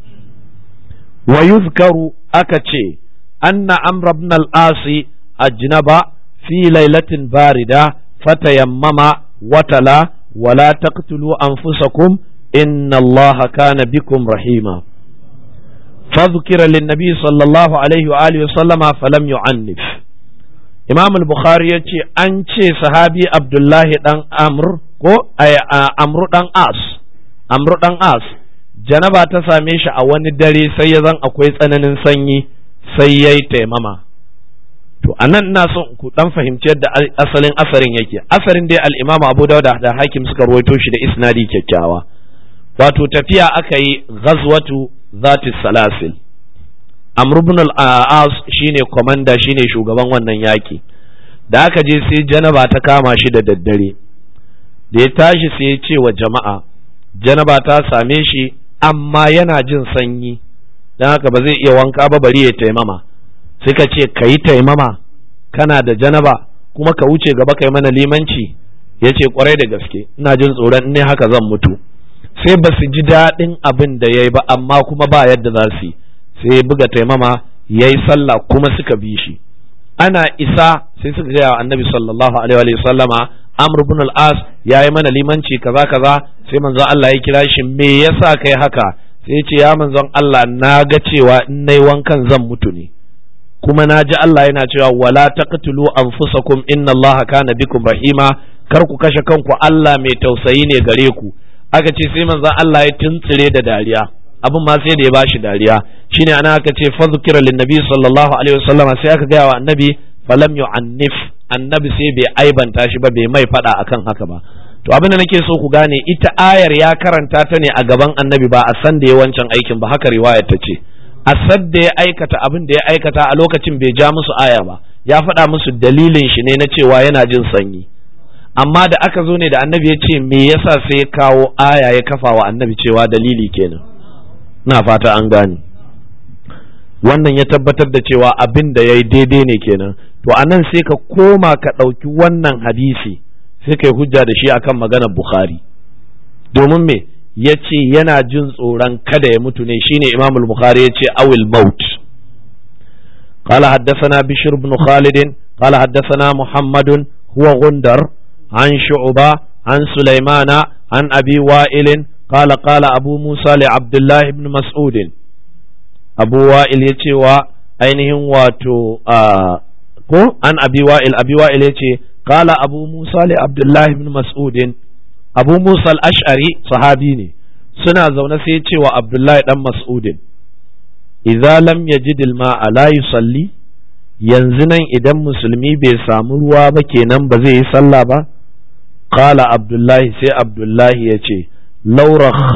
Wa yuzkaru, aka ce anna Amr ibn al-As ajnaba fi lailatin barida fatayammama watala wala taqtulu anfusakum inna Allaha kana bikum rahima. Fadhkira lin-nabi sallallahu alaihi wa alihi wa sallama falam yu'annif. Imam al-Bukhari yace an ce sahabi Abdullahi dan Amr ko Amru dan As janaba ta same shi a wani dare sai ya zan akwai tsananin sanyi sai yayi taimama. To anan ina son ku dan fahimci yadda asalin asarin yake. Asarin dai al-Imam Abu Dawud da Hakim suka rawaito shi da isnadi kyakkyawa. Wato tafiya aka yi ghazwatu zati salasil. Amr ibn al-As shine komanda, shine shugaban wannan yaki. Da aka je sai janaba ta kama shi da daddare. Da ya tashi sai ya ce wa jama'a janaba ta same shi amma yana jin sanyi, don haka ba zai iya wanka ba, bari ya taimama. Suka ce ka yi taimama kana da janaba kuma ka wuce gaba kai mana limanci? Ya ce kwarai da gaske, ina jin tsoron ne haka zan mutu. Sai ba su ji daɗin abin da ya yi ba, amma kuma ba yadda za su yi, sai ya buga taimama ya yi sallah kuma suka bi shi. Ana isa sai suka gaya wa annabi sallallahu alaihi wa sallama, Amr ibn al-As ya yi mana limanci kaza kaza. Sai manzon Allah ya kira shi, me yasa kai haka? Sai ya ce ya manzon Allah, na ga cewa in nayi wankan zan mutu ne, kuma na ji Allah yana cewa wala taqtulu anfusakum inna Allaha kana bikum rahima, kar ku kashe kanku, Allah mai tausayi ne gare ku. Aka ce sai manzon Allah ya tuntsire da dariya, abin ma sai da ya bashi dariya. Shine ana aka ce fa zukira lin nabi sallallahu alaihi wasallam, sai aka gaya wa annabi falam yu'annif, annabi sai bai aibanta shi ba, bai mai fada akan haka ba. To abin da nake so ku gane, ita ayar ya karanta ta ne a gaban annabi, ba a san da ya wancan aikin ba, haka riwayar ta ce. A san da ya aikata abin da ya aikata a lokacin bai ja musu aya ba, ya faɗa musu dalilin shi ne na cewa yana jin sanyi. Amma da aka zo ne da annabi ya ce me yasa, sai ya kawo aya ya kafa wa annabi cewa dalili kenan. Na fata an gane. Wannan ya tabbatar da cewa abin da ya yi daidai ne kenan. To anan sai ka koma ka ɗauki wannan hadisi sai ka yi hujja da shi akan maganar Bukhari. Domin me? yace yana jin tsoron kada ya mutu ne, shine Imam al-Bukhari yace awil maut. قال حدثنا بشر بن خالد قال حدثنا محمد هو غندر عن شعبة عن سليمان عن أبي وائل قال قال أبو موسى لعبد الله بن مسعود. أبو وائل يتي وأينهم واتو عن أبي وائل يتي قال أبو موسى لعبد الله بن مسعود. أبو موسى الأشعري صحابيني سنة زونة سيتي وعبد الله بن مسعود idza lam yajid al-ma'a la yusalli, yanzu nan idan musulmi bai samu ruwa ba kenan ba zai yi sallah ba. Qala Abdullahi, sai Abdullahi yace law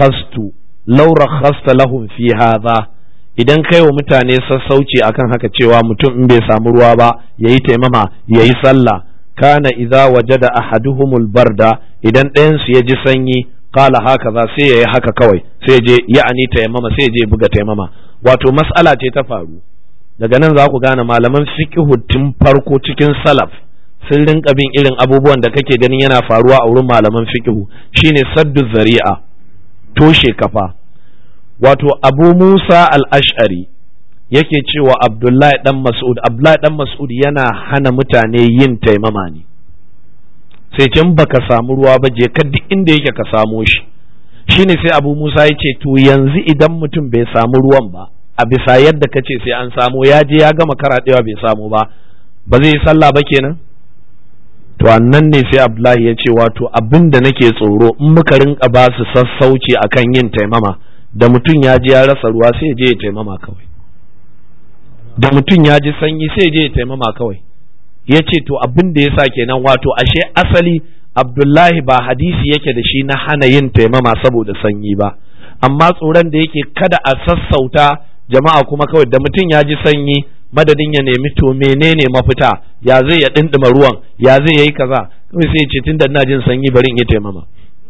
rakhasta lahum fi hadha, idan kai wa mutane sassauci akan haka cewa mutum in bai samu ruwa ba yayi taimama yayi sallah, kana idza wajada ahaduhumul barda, idan ɗayan su ya ji sanyi qala hakaza sai yayi haka kawai, sai je ya'ani taimama, sai je buga taimama. Wato mas'ala ce ta faru, daga nan za ku gane malaman fiqhu tun farko cikin salaf sun rinka bin irin abubuwan da kake ganin yana faruwa a wurin malaman fiqhu, shine saddu zari'a, toshe kafa. Wato Abu Musa al-Ash'ari yake cewa Abdullahi dan Mas'ud yana hana mutane yin taimama ne, sai can baka samu ruwa ba je ka duk inda yake ka samo shi. Shine sai Abu Musa ya ce to yanzu idan mutum bai samu ruwan ba a bisa yadda ka ce sai an samu, ya je ya gama karaɗewa bai samu ba zai yi sallah ba kenan. To annan ne sai Abdullahi ya ce wato abin da nake tsoro in muka rinka ba su sassauci akan yin taimama, da mutum ya je ya rasa ruwa sai je ya taimama kawai, da mutum ya ji sanyi sai je ya taimama kawai. Ya ce to abin da ya sa kenan, wato ashe asali Abdullahi ba hadisi yake da shi na hana yin taimama saboda sanyi ba, amma tsoron da yake kada a sassauta jama'a, kuma kawai da mutum ya ji sanyi madadin ya nemi to menene mafita, ya zai ya dindima ruwan, ya zai yayi kaza, kawai sai ya ce tunda ina jin sanyi bari in yi taimama.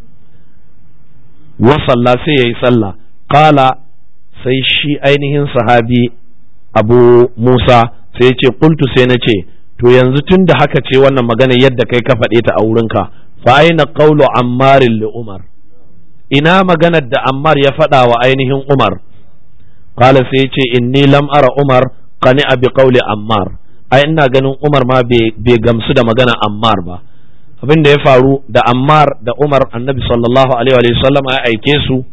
Wa sallah, sai yayi sallah. Qala, sai shi ainihin sahabi Abu Musa sai ya ce qultu, sai na ce to yanzu tun da haka ce wannan magana yadda kai ka faɗe ta a wurinka, fa aina qawlu Ammar li Umar, ina maganar da Ammar ya faɗa wa ainihin Umar. Qala, sai ce inni lam ara Umar qani'a bi qawli Ammar, ai ina ganin Umar ma bai gamsu da magana Ammar ba. Abin da ya faru da Ammar da Umar, Annabi sallallahu alaihi wa sallam ya aike su,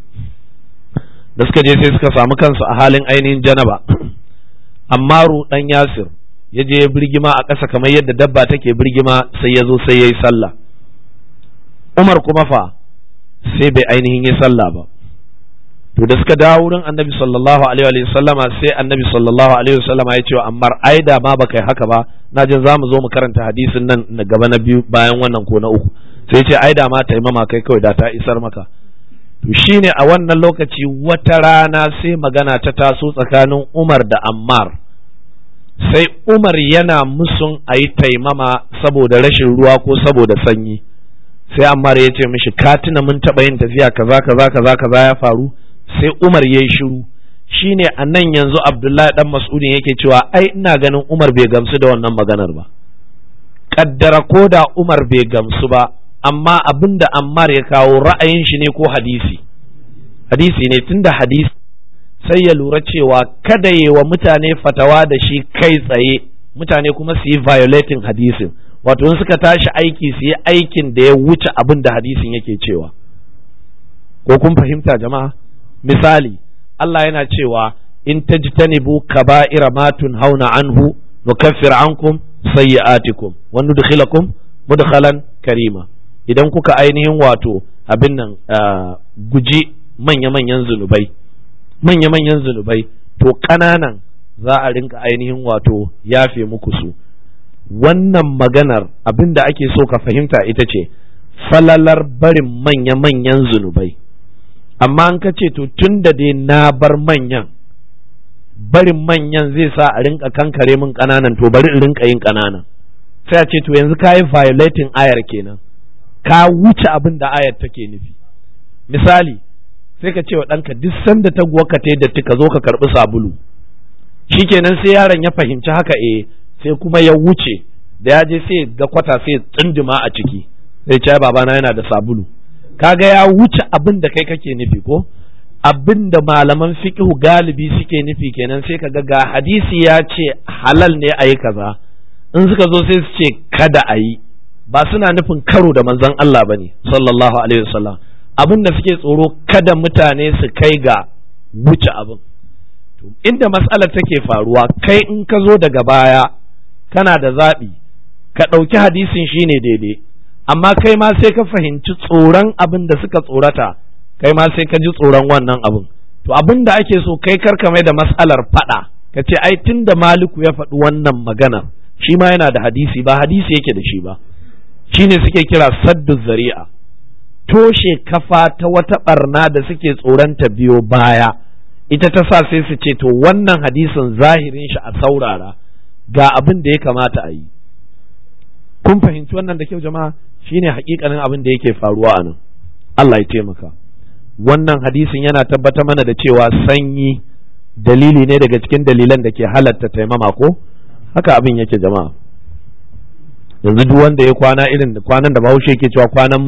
da suka je sai suka samu kansu a halin ainihin janaba. Ammaru dan Yasir ya je ya birgima a ƙasa kamar yadda dabba take birgima, sai ya zo sai ya yi sallah. Umar kuma fa sai bai ainihin yi sallah ba. To da suka dawo wurin Annabi sallallahu alaihi wa sallama, sai Annabi sallallahu alaihi wa sallama ya ce wa Ammar, ai da ma baka yi haka ba, na jin za mu zo mu karanta hadisin nan na gaba na biyu bayan wannan ko na uku. Sai ce ai da ma taimama kai kawai da ta isar maka. To shine a wannan lokaci wata rana sai magana ta taso tsakanin Umar da Ammar. Sai Umar yana musun a yi taimama saboda rashin ruwa ko saboda sanyi, sai Ammar ya ce mishi ka tuna mun taɓa yin tafiya kaza ya faru. Sai Umar ya yi shiru. Shine a nan yanzu Abdullahi dan Mas'udin yake cewa ai ina ganin Umar bai gamsu da wannan maganar ba. Kaddara ko da Umar bai gamsu ba, amma abin da Ammar ya kawo ra'ayin shi ne ko hadisi ne, tunda hadisi sai ya lura cewa kada yi wa mutane fatawa da shi kai tsaye, mutane kuma su yi violating hadisin, wato in suka tashi aiki su yi aikin da ya wuce abin da hadisin yake cewa. Ko kun fahimta jama'a? Misali, Allah yana cewa in tajtanibu kaba'ira ma tunhauna anhu nukaffir ankum sayyi'atikum wa nudkhilakum mudkhalan karima. Idan kuka ainihin wato abin nan guji manya-manyan zunubai, to ƙananan za a rinka ainihin wato yafe muku su. Wannan maganar abin da ake so ka fahimta ita ce falalar barin manya-manyan zunubai. Amma an ka ce to tun da dai na bar manyan, barin manyan zai sa a rinka kankare min ƙananan, to bari in rinka yin ƙananan. Sai a ce to yanzu ka yi violating ayar kenan, ka wuce abin da ayar take nufi. Misali, sai ka ce wa ɗanka duk sanda ta ka ta datti ka zo ka karɓi sabulu. Shikenan sai yaron ya fahimci haka, sai kuma ya wuce, da ya je sai ga kwata sai tsinduma a ciki, sai ce babana yana da sabulu. kaga ya wuce abin da kai kake nufi ko abin da malaman fiqhu galibi suke nufi kenan, sai kaga ga hadisi ya ce halal ne a yi kaza, in suka zo sai su ce kada a yi, ba suna nufin karo da manzon Allah bane sallallahu alaihi wasallam. Abin da suke tsoro kada mutane su kai ga wuce abin. To inda mas'alar take faruwa, kai in ka zo daga baya kana da zaɓi ka ɗauki hadisin shine daidai, amma kai ma sai ka fahimci tsoron abin da suka tsorata, kai ma sai ka ji tsoron wannan abin. To abin da ake so kai karka mai da mas'alar faɗa, ka ce ai tun da Maliku ya faɗi wannan magana shi ma yana da hadisi, ba hadisi yake da shi ba. Shine suke kira saddu zari'a, toshe kafa ta wata barna da suke tsoron ta biyo baya, ita ta sa sai su ce to wannan hadisin zahirin shi a saurara, ga abin da ya kamata a yi. Kun fahimci wannan da kyau jama'a? Shine hakikanin abin da yake faruwa a nan. Allah ya taimaka. Wannan hadisin yana tabbata mana da cewa sanyi dalili ne daga cikin dalilan da ke halatta taimama ko? Haka abin yake jama'a. Yanzu duk wanda ya kwana irin kwanan da Bahaushe yake cewa kwanan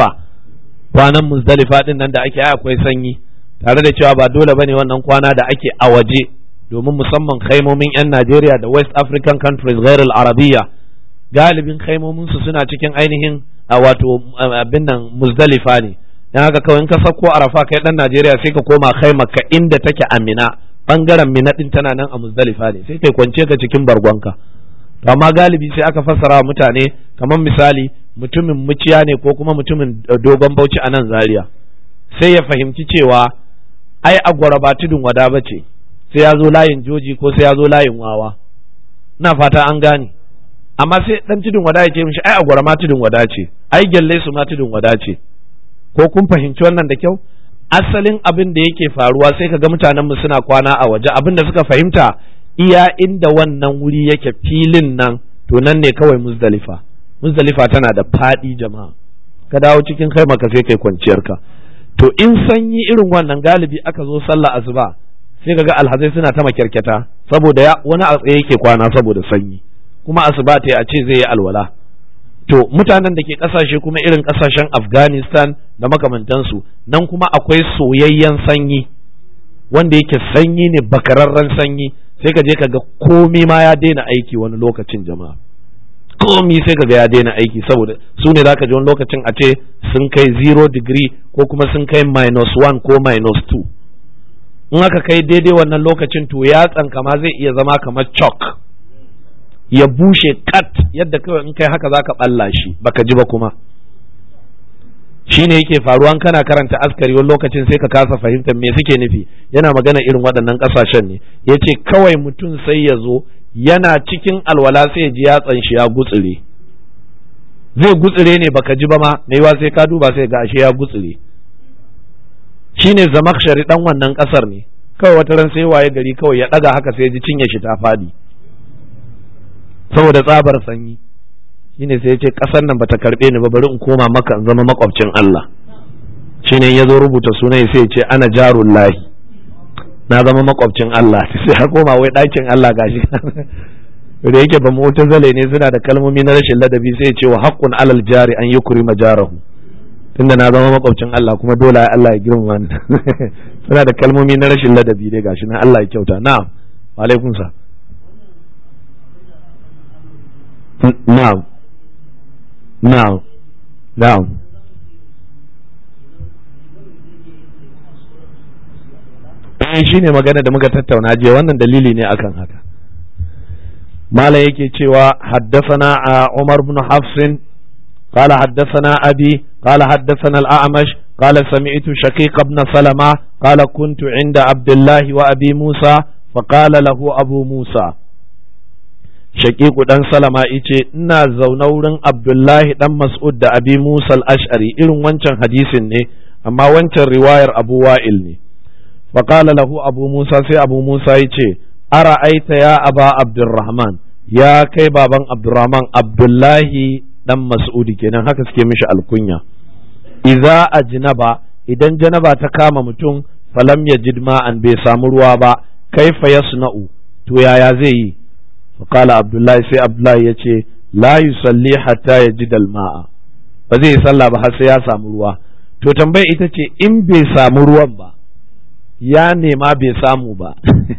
Muzdalifa din nan da ake akwai sanyi, tare da cewa ba dole bane wannan kwana da ake a waje, domin musamman khaimomin 'yan Najeriya da West African countries ghair al-Arabiyya galibin khaimomin su suna cikin ainihin wato abin nan Muzdalifa ne. Dan haka kawai in ka sako Arafa kai dan Najeriya sai ka koma khaimarka inda take a Mina, bangaren Mina din tana nan a Muzdalifa ne, sai kai kwance ka cikin bargonka. To amma galibi sai aka fassara mutane kamar misali mutumin muciya ne ko kuma mutumin dogon Bauchi a nan Zaria, sai ya fahimci cewa ai agwara ba tudun wada bace, sai ya zo layin joji ko sai ya zo layin wawa. Ina fata an gane. Amma sai dan tudun wada ya ce mishi ai agwara ma tudun wada ce, ai gyalle su ma tudun wada ce. Ko kun fahimci wannan da kyau? Asalin abin da yake faruwa sai kaga mutanen mu suna kwana a waje, abin da suka fahimta iya inda wannan wuri yake filin nan, to nan ne kawai Muzdalifa. Muzdalifa tana da faɗi jama'a, ka dawo cikin kai maka sai kai kwanciyarka. To in sanyi irin wannan galibi aka zo sallah asuba sai kaga alhazai suna ta makyarkyata saboda wani a tsaye yake kwana saboda sanyi, kuma asuba ta a ce zai yi alwala. To mutanen da ke kasashe kuma irin kasashen Afghanistan da makamantansu, nan kuma akwai soyayyen sanyi wanda yake sanyi ne bakararren sanyi, sai ka je ka ga komi ma ya daina aiki wani lokacin jama'a, komi sai ka ga ya daina aiki, saboda su ne zaka ji wani lokacin a ce sun kai 0 degree ko kuma sun kai -1 ko -2. In aka kai daidai wannan lokacin to yatsan kama zai iya zama kamar chalk, ya bushe kat yadda kawai in kai haka zaka balla shi baka ji ba. kuma shine yake faruwa kana karanta askari wani lokacin sai ka kasa fahimtar me suke nufi. Yana magana irin waɗannan ƙasashen ne, yace kawai mutum sai ya zo yana cikin alwala sai ya ji yatsan shi ya gutsire, zai gutsire ne baka ji ba ma, mai wa sai ka duba sai ga ashe ya gutsire. Shine Zamakhshari dan wannan ƙasar ne, kawai wata ran sai waye gari kawai ya ɗaga haka sai ya ji cinye shi ta fadi saboda tsabar sanyi. Shine sai ya ce ƙasar nan bata karɓe ni ba, bari in koma maka in zama makwabcin Allah. Shine ya zo rubuta sunan sai ya ce ana jarullahi, na zama makwabcin Allah. Sai ya koma wai ɗakin Allah gashi da yake ba mu'tazile ne, suna da kalmomi na rashin ladabi, sai ya ce wa haqqun alal jari an yukrima jarahu, tunda na zama makwabcin Allah kuma dole Allah ya girmama ni. Suna da kalmomi na rashin ladabi dai gashi na. Allah ya kyauta. Na'am, wa alaikum sa. Na'am na'am na'am shine magana da muka tattauna je, wannan dalili ne akan haka. Malam yake cewa haddathana Umar ibn Hafs قال حدثنا أبي قال حدثنا الأعمش قال سمعت شقيق بن سلمة قال كنت عند عبد الله وأبي موسى فقال له أبو موسى shaqiqu dan salama yace ina zaune wurin Abdullahi dan Mas'ud da Abi Musa al-Ash'ari, irin wancan hadisin ne amma wancan riwayar Abu Wa'il ne. fa qala lahu Abu Musa, sai Abu Musa yace ara'aita ya Aba Abdurrahman, ya kai baban Abdurrahman, Abdullahi dan Mas'ud kenan, haka suke mishi alkunya. idza ajnaba, idan janaba ta kama mutum, falam yajid ma'an, bai samu ruwa ba, kaifa yasna'u, to yaya zai yi? فقال عبد الله, sai Abdullahi ya ce la yusalli hatta yajid al-ma'a, ba zai salla ba har sai ya samu ruwa. to tambaya ita ce in bai samu ruwan ba ya nema bai samu ba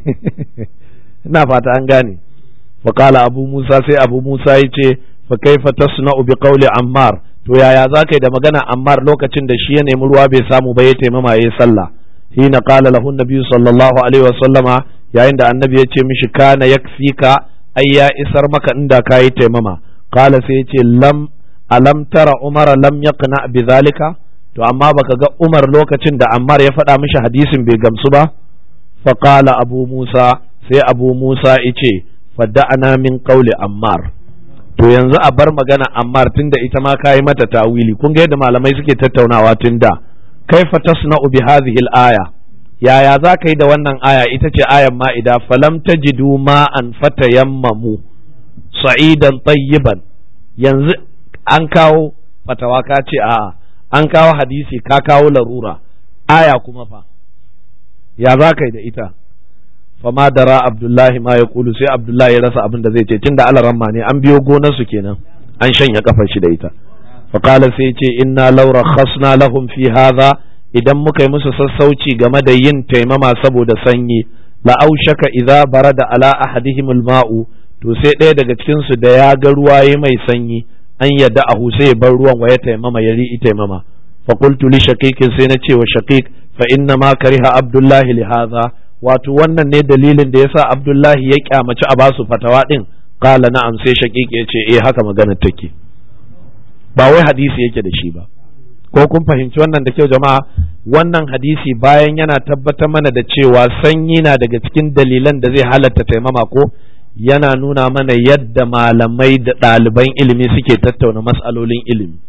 ina fata an gane faƙala abu musa sai abu musa ya ce fa kaifa tasna'u bi qawli ammar to yaya za ka yi da magana ammar lokacin da shi ya nemi ruwa bai samu ba ya taimama ya yi sallah hina qala lahu nabiyyu sallallahu alaihi wa sallama yayin da annabi ya ce mishi kana yakfika ai ya isar maka inda ka yi taimama qala sai ya ce alam tara umara lam yaqna bi zalika to amma baka ga umar lokacin da ammar ya faɗa mishi hadisin bai gamsu ba fa qala abu musa sai abu musa yace fadda'ana min qawli ammar to yanzu a bar magana ammar tunda ita ma kai mata tawili kun ga yadda malamai suke tattaunawa tunda kaifa tasna'u bi hadhihi al-aya yaya za ka yi da wannan aya ita ce ayan ma'ida falam tajidu ma'an fatayammamu sa'idan tayyiban yanzu an kawo fatawa ka ce a'a an kawo hadisi ka kawo larura aya kuma fa ya za ka yi da ita fama dara abdullahi ma ya kulu sai abdullahi ya rasa abin da zai ce tunda alaramma ne an biyo gonar su kenan an shanya kafar shi da ita faqala sai ce inna law rakhasna lahum fi hadha idan muka yi musu sassauci game da yin taimama saboda sanyi la aushaka idza barada ala ahadihim alma'u to sai ɗaya daga cikin su da ya ga ruwa yayi mai sanyi an yadda ahu sai ya bar ruwan wa ya taimama ya ri'i taimama fa qultu li shaqiqin sai na ce wa shaqiq fa inna ma kariha abdullahi li hadha wato wannan ne dalilin da yasa abdullahi ya kyamaci a basu fatawa din qala na'am sai shaqiq ya ce haka maganar take ba wai hadisi yake da shi ba ko kun fahimci wannan da kyau jama'a wannan hadisi bayan yana tabbatar mana da cewa sanyi na daga cikin dalilan da zai halatta taimama ko yana nuna mana yadda malamai da ɗaliban ilimi suke tattauna mas'alolin ilimi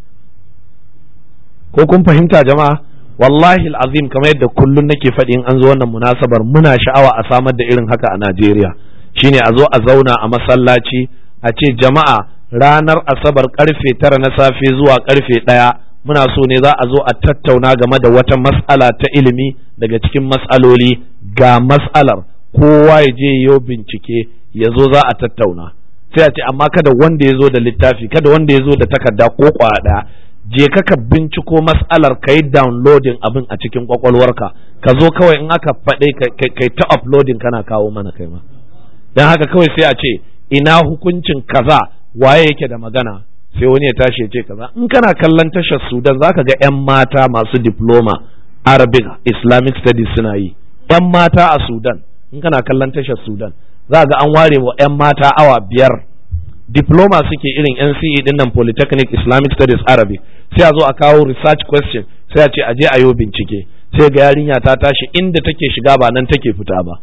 ko kun fahimta jama'a wallahi al'azim kamar yadda kullun nake faɗi in an zo wannan munasabar muna sha'awa a samar da irin haka a Najeriya shine a zo a zauna a masallaci a ce jama'a ranar asabar karfe 9 na safe zuwa karfe 1 muna so ne za a zo a tattauna game da wata mas'ala ta ilimi daga cikin mas'aloli ga mas'alar kowa ya je yo bincike ya zo za a tattauna sai a ce amma kada wanda ya zo da littafi kada wanda ya zo da takarda ko kwada je ka binciko mas'alar ka yi downloading abin a cikin kwakwalwarka ka zo kawai in aka faɗe kai ta uploading kana kawo mana kai ma don haka kawai sai a ce ina hukuncin kaza waye yake da magana sai wani ya tashi ya ce kaza in kana kallon tashar Sudan zaka ga 'yan mata masu diploma Arabic Islamic Studies suna yi 'yan mata a Sudan in kana kallon tashar Sudan za ga an ware wa 'yan mata awa 5 diploma suke irin NCE din nan Polytechnic Islamic Studies Arabic sai a zo a kawo research question sai a ce a je a yi bincike sai ga yarinya ta tashi inda take shiga ba nan take fita ba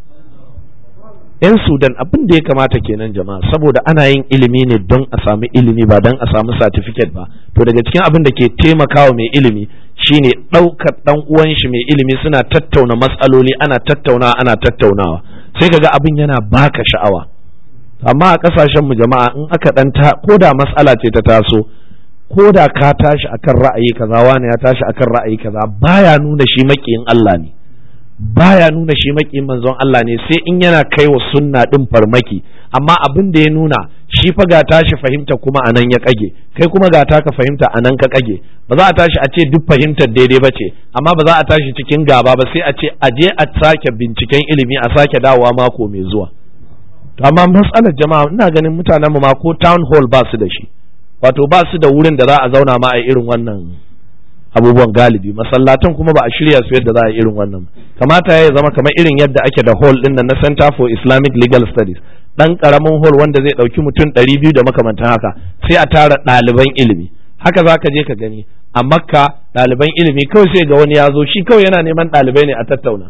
'yan Sudan abin da ya kamata kenan jama'a saboda ana yin ilimi ne don a sami ilimi ba don a samu certificate ba to daga cikin abin da ke taimakawa mai ilimi shine ɗaukar ɗan uwan shi mai ilimi suna tattauna matsaloli ana tattaunawa sai kaga abin yana baka sha'awa amma a kasashen mu jama'a in aka ko da matsala ce ta taso ko da ka tashi akan ra'ayi kaza wani ya tashi akan ra'ayi kaza baya nuna shi makiyin Allah ne baya nuna shi makiyin manzon Allah ne sai in yana kai wa sunna din farmaki amma abin da ya nuna shi fa ga tashi fahimta kuma anan ya kage kai kuma ga taka fahimta anan ka kage ba za a tashi a ce duk fahimtar daidai ba ce amma ba za a tashi cikin gaba ba sai a ce a je a sake binciken ilimi a sake dawowa mako mai zuwa to amma matsalar jama'a ina ganin mutanen mu ma ko town hall ba su da shi wato ba su da wurin da za a zauna ma a irin wannan abubuwan galibi masallatan kuma ba a shirya su yadda za a irin wannan kamata ya zama kamar irin yadda ake da hall din nan na Center for Islamic Legal Studies dan karamin hall wanda zai dauki mutum 200 da makamantan haka sai a tara ɗaliban ilimi haka zaka je ka gani a Makka ɗaliban ilimi kawai sai ga wani ya zo shi kawai yana neman ɗalibai ne a tattauna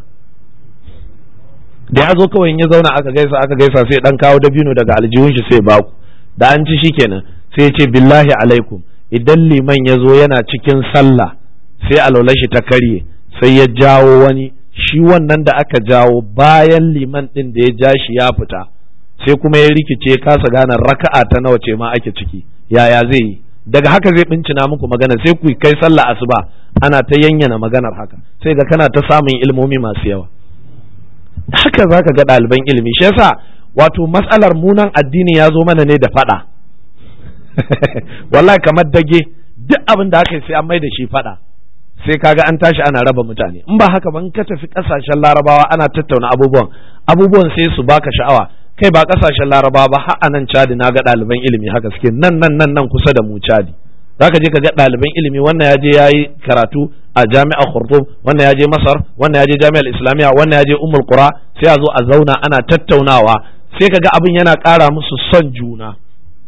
da ya zo kawai in ya zauna aka gaisa sai dan kawo dabino daga aljihun shi sai baku da an ci shikenan sai ya ce billahi alaikum idan liman ya zo yana cikin sallah sai alwala shi ta karye sai ya jawo wani shi wannan da aka jawo bayan liman din da ya ja shi ya fita sai kuma ya rikice kasa gane raka'a ta nawa ce ma ake ciki yaya zai yi daga haka zai bincina muku magana sai ku kai sallah asuba ana ta yanyana maganar haka sai ga kana ta samun ilmomi masu yawa haka zaka ga ɗaliban ilimi shi yasa wato matsalar munan addini ya zo mana ne da fada wallahi kamar dage duk abin da aka yi sai an mai da shi fada sai kaga an tashi ana raba mutane. In ba haka ba in ka tafi kasashen larabawa ana tattauna abubuwan sai su baka sha'awa. Kai ba kasashen larabawa ba har anan Chadi na ga ɗaliban ilimi haka suke nan kusa da mu Chadi. Zaka je ka ga ɗaliban ilimi, wannan ya je yayi karatu a jami'ar Khartoum, wannan ya je Masar, wannan ya je jami'ar Islamiyya, wannan ya je Ummul Qura, sai a zo a zauna ana tattaunawa, sai ka ga abin yana ƙara musu son juna.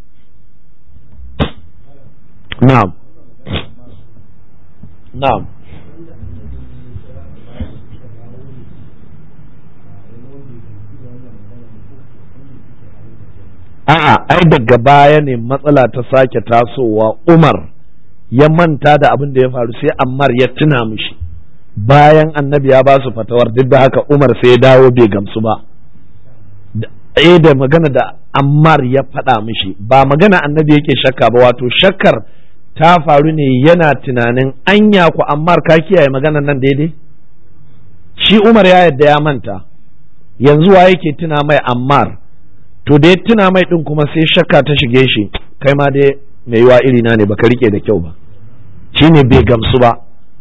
Na'am. Na'am. A'a, ai daga baya ne matsala ta sake tasowa. Umar ya manta da abin da ya faru, sai Ammar ya tuna mishi bayan annabi ya ba su fatawar. Duk da haka Umar sai ya dawo bai gamsu ba, da magana da Ammar ya faɗa mishi, ba magana annabi yake shakka ba, wato shakkar ta faru ne yana tunanin anya ku Ammar ka kiyaye maganar nan daidai. Shi Umar ya yadda ya manta, yanzu wa yake tuna mai Ammar. To da ya tuna mai ɗin kuma sai shakka ta shige shi, kai ma dai mai yiwa irina ne baka rike da kyau ba, shi ne bai gamsu ba.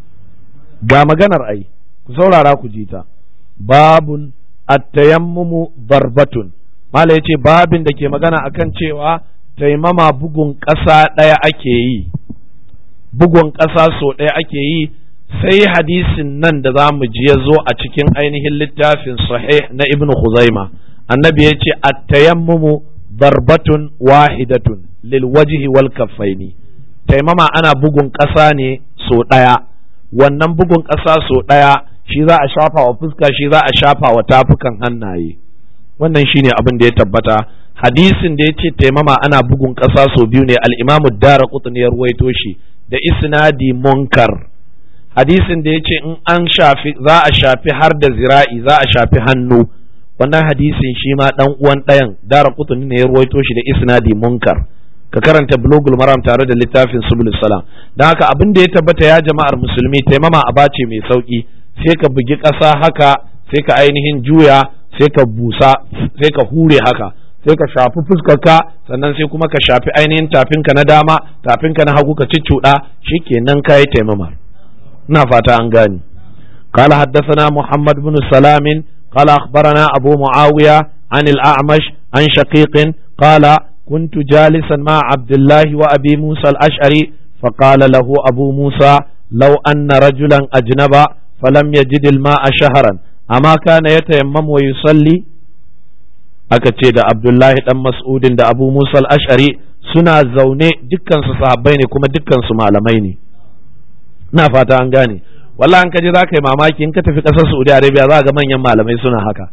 Ga maganar ai, ku saurara ku ji ta. Babun at-tayammumu darbatun, mala yace babin da ke magana akan cewa taimama bugun ƙasa ɗaya ake yi, bugun ƙasa so ɗaya ake yi. Sai hadisin nan da za mu ji ya zo a cikin ainihin littafin sahih na Ibn Khuzaima. Annabi ya ce at-tayammumu darbatun wahidatun lil wajhi wal kaffaini. Taimama ana bugun ƙasa ne so ɗaya, wannan bugun ƙasa so ɗaya shi za a shafa wa fuska, shi za a shafa wa tafukan hannaye. Wannan shine abin da ya tabbata. Hadisin da ya ce taimama ana bugun ƙasa so biyu ne al-Imam ad-Daraqutni ya ruwaito shi da isnadi munkar. Hadisin da ya ce in an shafi za a shafi har da zira'i, za a shafi hannu, wannan hadisin shi ma dan uwan ɗayan Daraqutni ne ya ruwaito shi da isnadi munkar. Ka karanta Bulugul Maram tare da littafin Subul Salam. Dan haka abin da ya tabbata ya jama'ar musulmi, taimama aba ce mai sauki, sai ka bugi ƙasa haka, sai ka ainihin juya, sai ka busa, sai ka hure haka, sai ka shafi fuskarka, sannan sai kuma ka shafi ainihin tafinka na dama, tafinka na hagu ka ciccuɗa, shikenan kai taimama. Ina fata an gani. قال حدثنا محمد بن سلام قال أخبرنا أبو معاوية عن الأعمش عن شقيق قال كنت جالسا مع عبد الله وأبي موسى الأشعري فقال له أبو موسى لو أن رجلا أجنب فلم يجد الماء شهرا أما كان يتيمم ويصلي. أكتشي دا عبد الله بن مسعود دا أبو موسى الأشعري سنا زوني دكان صحابين كما دكان سمالمين. نافات أنغاني والله an kaji za ka yi mamaki in ka tafi ƙasar Saudi Arabia za ga manyan malamai suna haka.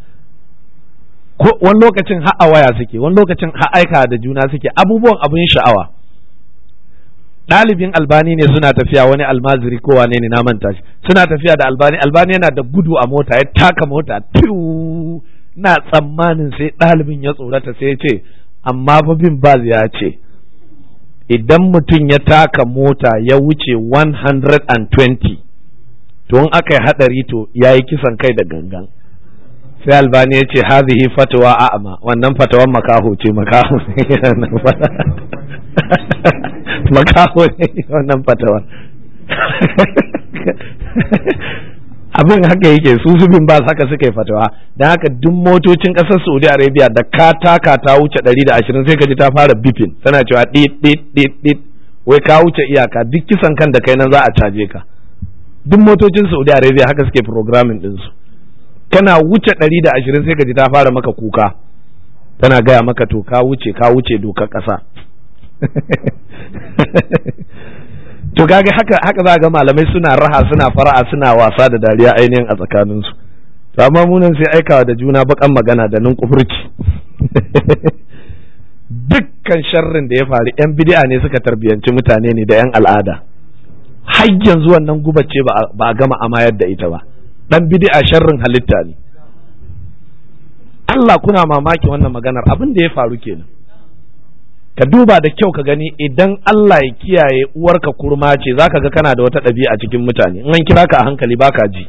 Wani lokacin ha'a waya suke, wani lokacin aika da juna suke, abubuwan abin sha'awa. Ɗalibin Albani ne suna tafiya, wani almaziri ko wane ne na manta shi, suna tafiya da Albani yana da gudu a mota, ya taka mota piu, na tsammanin sai ɗalibin ya tsorata sai ya ce amma fa bin Baz ya ce idan mutum ya taka mota ya wuce 120 to in aka yi hadari to ya yi kisan kai da gangan. Sai Albani ya ce hazihi fatawa a'ama, wannan fatawan makaho ce, makaho makaho ne wannan fatawar. Abin haka yake, su bin ba haka suka yi fatawa. Don haka duk motocin ƙasar Saudi Arabia da ka taka ta wuce 120 sai ka ji ta fara bipin tana cewa ɗit wai ka wuce iyaka, duk kisan kan da kai nan za a caje ka. Duk motocin Saudi Arabia haka suke programming ɗinsu. Kana wuce 120 sai ka ji ta fara maka kuka, tana gaya maka to ka wuce dokar ƙasa. To kage haka za ga malamai suna raha, suna fara'a, suna wasa da dariya ainihin a tsakaninsu. To amma munan sai aikawa da juna bakan magana da kufurci. Dukkan sharrin da ya faru yan bid'a ne suka tarbiyanci mutane ne da yan al'ada. Har yanzu wannan gubace ba a gama amayar da ita ba. Dan bid'a sharrin halitta ne. Allah kuna mamaki wannan maganar, abin da ya faru kenan. Ka duba da kyau ka gani, idan Allah ya kiyaye uwarka kurma ce zaka ga kana da wata ɗabi'a cikin mutane, in an kira ka a hankali baka ji.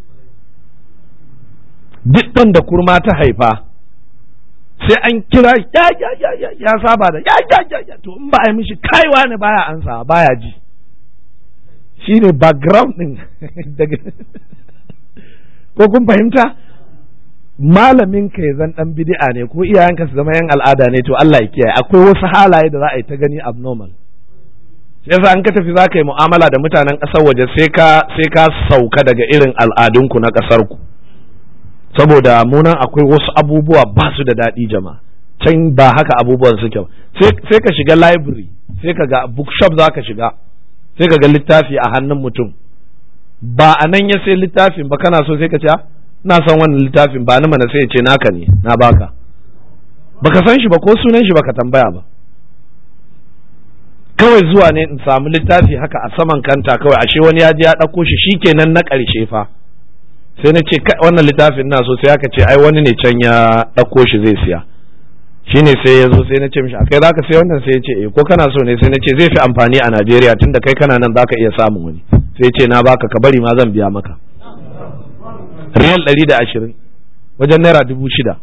Duk ɗan da kurma ta haifa sai an kira ya saba da ya to in ba a yi mishi kaiwa ne baya ansa, baya ji. shine background din daga ko kun fahimta malamin ka zan dan bid'a ne ko iyayenka su zama yan al'ada ne to Allah ya kiyaye akwai wasu halaye da za a yi ta gani abnormal yasa an ka tafi za ka yi mu'amala da mutanen ƙasar waje sai ka sauka daga irin al'adunku na ƙasar ku saboda munan akwai wasu abubuwa ba su da daɗi jama'a can ba haka abubuwan suke ba sai ka shiga library sai ka ga bookshop za ka shiga sai ka ga littafi a hannun mutum ba a nan ya sai littafin ba kana so sai ka ce ina son wannan littafin ba ni mana sai ya ce naka ne na baka baka san shi ba ko sunan shi baka tambaya ba kawai zuwa ne in samu littafi haka a saman kanta kawai ashe wani ya je ya ɗauko shi shikenan na ƙarshe fa sai na ce wannan littafin na so sai aka ce ai wani ne can ya ɗauko shi zai siya shine sai ya zo sai na ce mishi akai zaka sai wannan sai ya ce ko kana so ne sai na ce zai fi amfani a Najeriya tunda kai kana nan zaka iya samun wani sai ya ce na baka ka bari ma zan biya maka riyal 120 wajen naira 6,000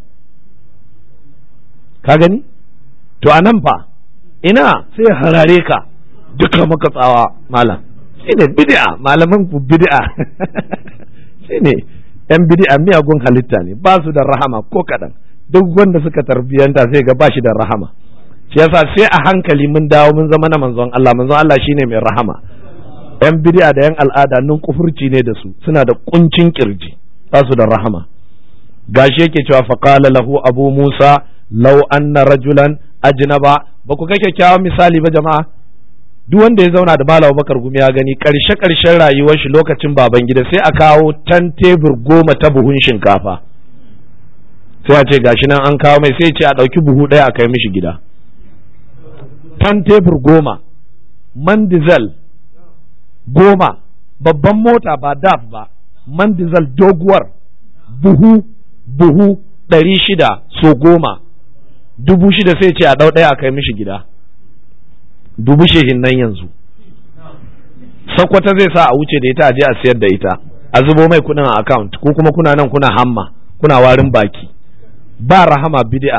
ka gani to a nan fa ina sai harare ka duka maka tsawa malam shine bid'a malaman ku bid'a shine yan bid'a miyagun halitta ne ba su da rahama ko kadan duk wanda suka tarbiyanta sai ga ba shi da rahama shi yasa sai a hankali mun dawo mun zama na manzon Allah shine mai rahama yan bid'a da yan al'ada nun kufurci ne da su suna da kuncin kirji ba su da rahama gashi yake cewa faqala lahu abu musa law anna rajulan ajnaba ba ku ga kyakkyawan misali ba jama'a duk wanda ya zauna da Malam Bakar Gumi ya gani karshen rayuwar shi lokacin baban gida sai a kawo tan tebur 10 ta buhun shinkafa sai a ce gashi nan an kawo mai sai ce a ɗauki buhu ɗaya a kai mishi gida tan tebur 10 man diesel 10 babban mota ba daf ba man diesel doguwar buhu 600 so 10 6,000 sai ce a ɗau ɗaya a kai mishi gida 1000 nan yanzu sakwata zai sa a wuce da ita a je a siyar da ita a zubo mai kuɗin a account ko kuma kuna nan kuna hamma kuna warin baki ba rahama bid'a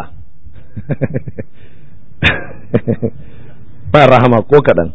ba rahama ko kaɗan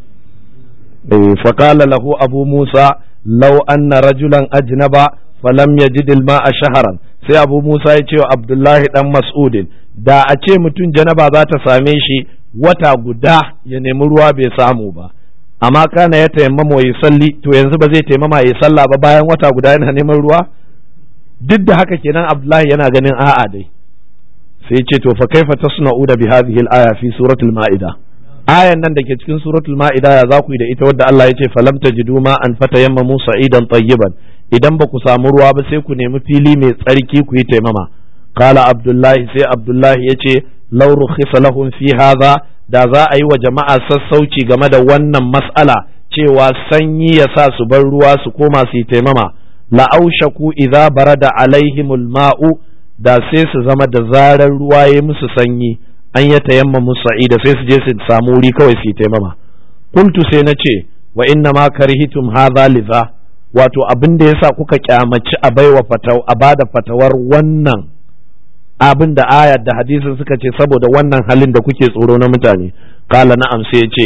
faqala lahu abu musa law anna rajulan ajnaba falam yajid al-ma'a shahran sai abu musa ya ce wa abdullahi dan mas'udin da a ce mutum janaba za ta same shi wata guda ya nemi ruwa bai samu ba amma kana ya tayammama ya salli to yanzu ba zai tayammama ya sallah ba bayan wata guda yana neman ruwa duk da haka kenan abdullahi yana ganin a'a dai sai ce to fa kaifa tasna'u da bi hadhihi al-aya fi suratul ma'ida ayan nan da ke cikin suratul ma'ida ya za ku yi da ita wadda Allah ya ce falam tajidu ma an fatayammamu sa'idan tayyiban idan ba ku samu ruwa ba sai ku nemi fili mai tsarki ku yi taimama qala abdullahi sai abdullahi ya ce law rukhisa lahum fi hadha da za a yi wa jama'a sassauci game da wannan mas'ala cewa sanyi ya sa su bar ruwa su koma su yi taimama la aushaku idza barada alaihimul ma'u da sai su zama da zarar ruwa ya musu sanyi an ya tayammamu sa'ida sai su je su samu wuri kawai su yi taimama qultu sai na ce wa inna ma karihitum hadha lidha wato abin da yasa kuka kyamaci a baiwa a bada fatawar wannan abin da ayar da hadisin suka ce saboda wannan halin da kuke tsoro na mutane kala na'am sai ya ce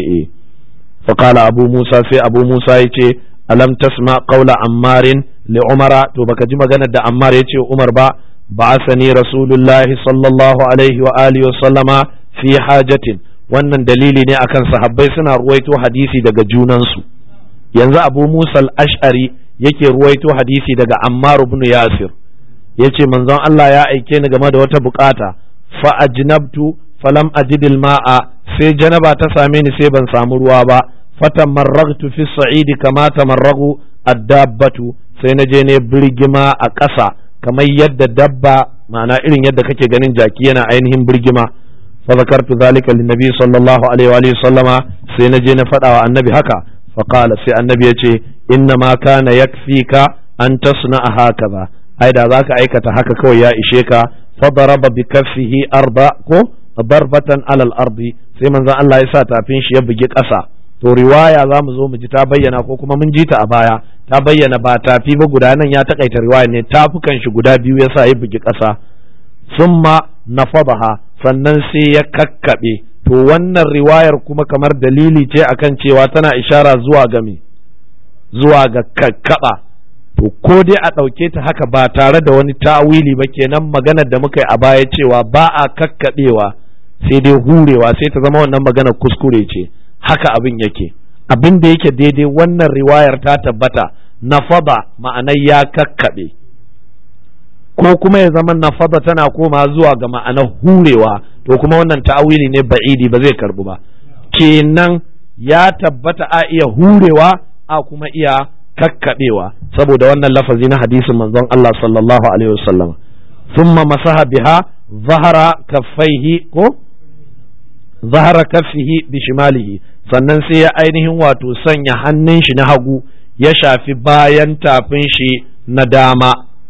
fa kala abu musa sai abu musa ya ce alam tasma qawla ammarin li umara to baka ji maganar da ammar ya ce umar ba ba'athani rasulullahi sallallahu alaihi wa alihi wa sallama fi hajatin wannan dalili ne akan sahabbai suna ruwaito hadisi daga junansu yanzu abu musa al-ash'ari yake ruwaito hadisi daga ammar ibn yasir yace manzon Allah ya aike ni game da wata bukata fa ajnabtu falam ajidil ma'a sai janaba ta same ni sai ban samu ruwa ba fatamarragtu fi sa'id kama tamarragu ad-dabbatu sai na je ne birgima a ƙasa kamar yadda dabba ma'ana irin yadda kake ganin jaki yana ainihin birgima fa zakartu zalika linnabi sallallahu alaihi wa sallama sai na je na faɗa wa annabi haka fa qala sai annabi yace inna ma kana yakfika an tasna'a hakaza ai da zaka aikata haka kawai ya ishe ka fa daraba bi kaffihi arda ko darbatan alal ardi sai manzon Allah ya sa tafin shi ya bugi ƙasa to riwaya za mu zo mu ji ta bayyana ko kuma mun ji ta a baya ta bayyana ba tafi ba guda nan ya takaita riwaya ne tafukan shi guda biyu ya sa ya bugi ƙasa summa nafadaha sannan sai ya kakkabe to wannan riwayar kuma kamar dalili ce akan cewa tana ishara zuwa ga me zuwa ga kakkaba, to ko dai a ɗauke ta haka ba tare da wani ta'wili ba, kenan maganar da muka yi a baya cewa ba a kakkaɓewa sai dai hurewa, sai ta zama wannan maganar kuskure ce. Haka abin yake. Abin da yake daidai, wannan riwayar ta tabbata nafada ma'anar ya kakkaɓe, ko kuma ya zama nafada tana koma zuwa ga ma'anar hurewa, to kuma wannan ta'awili ne ba'idi, ba zai karbu ba. Kenan ya tabbata a iya hurewa a kuma iya kakkaɓewa, saboda wannan lafazi na hadisin manzon Allah sallallahu alaihi wasallam. thumma masaha biha zahara kaffaihi ko zahara kaffihi bi shimalihi, sannan sai ya ainihin wato sanya hannun shi na hagu ya shafi bayan tafin shi na dama,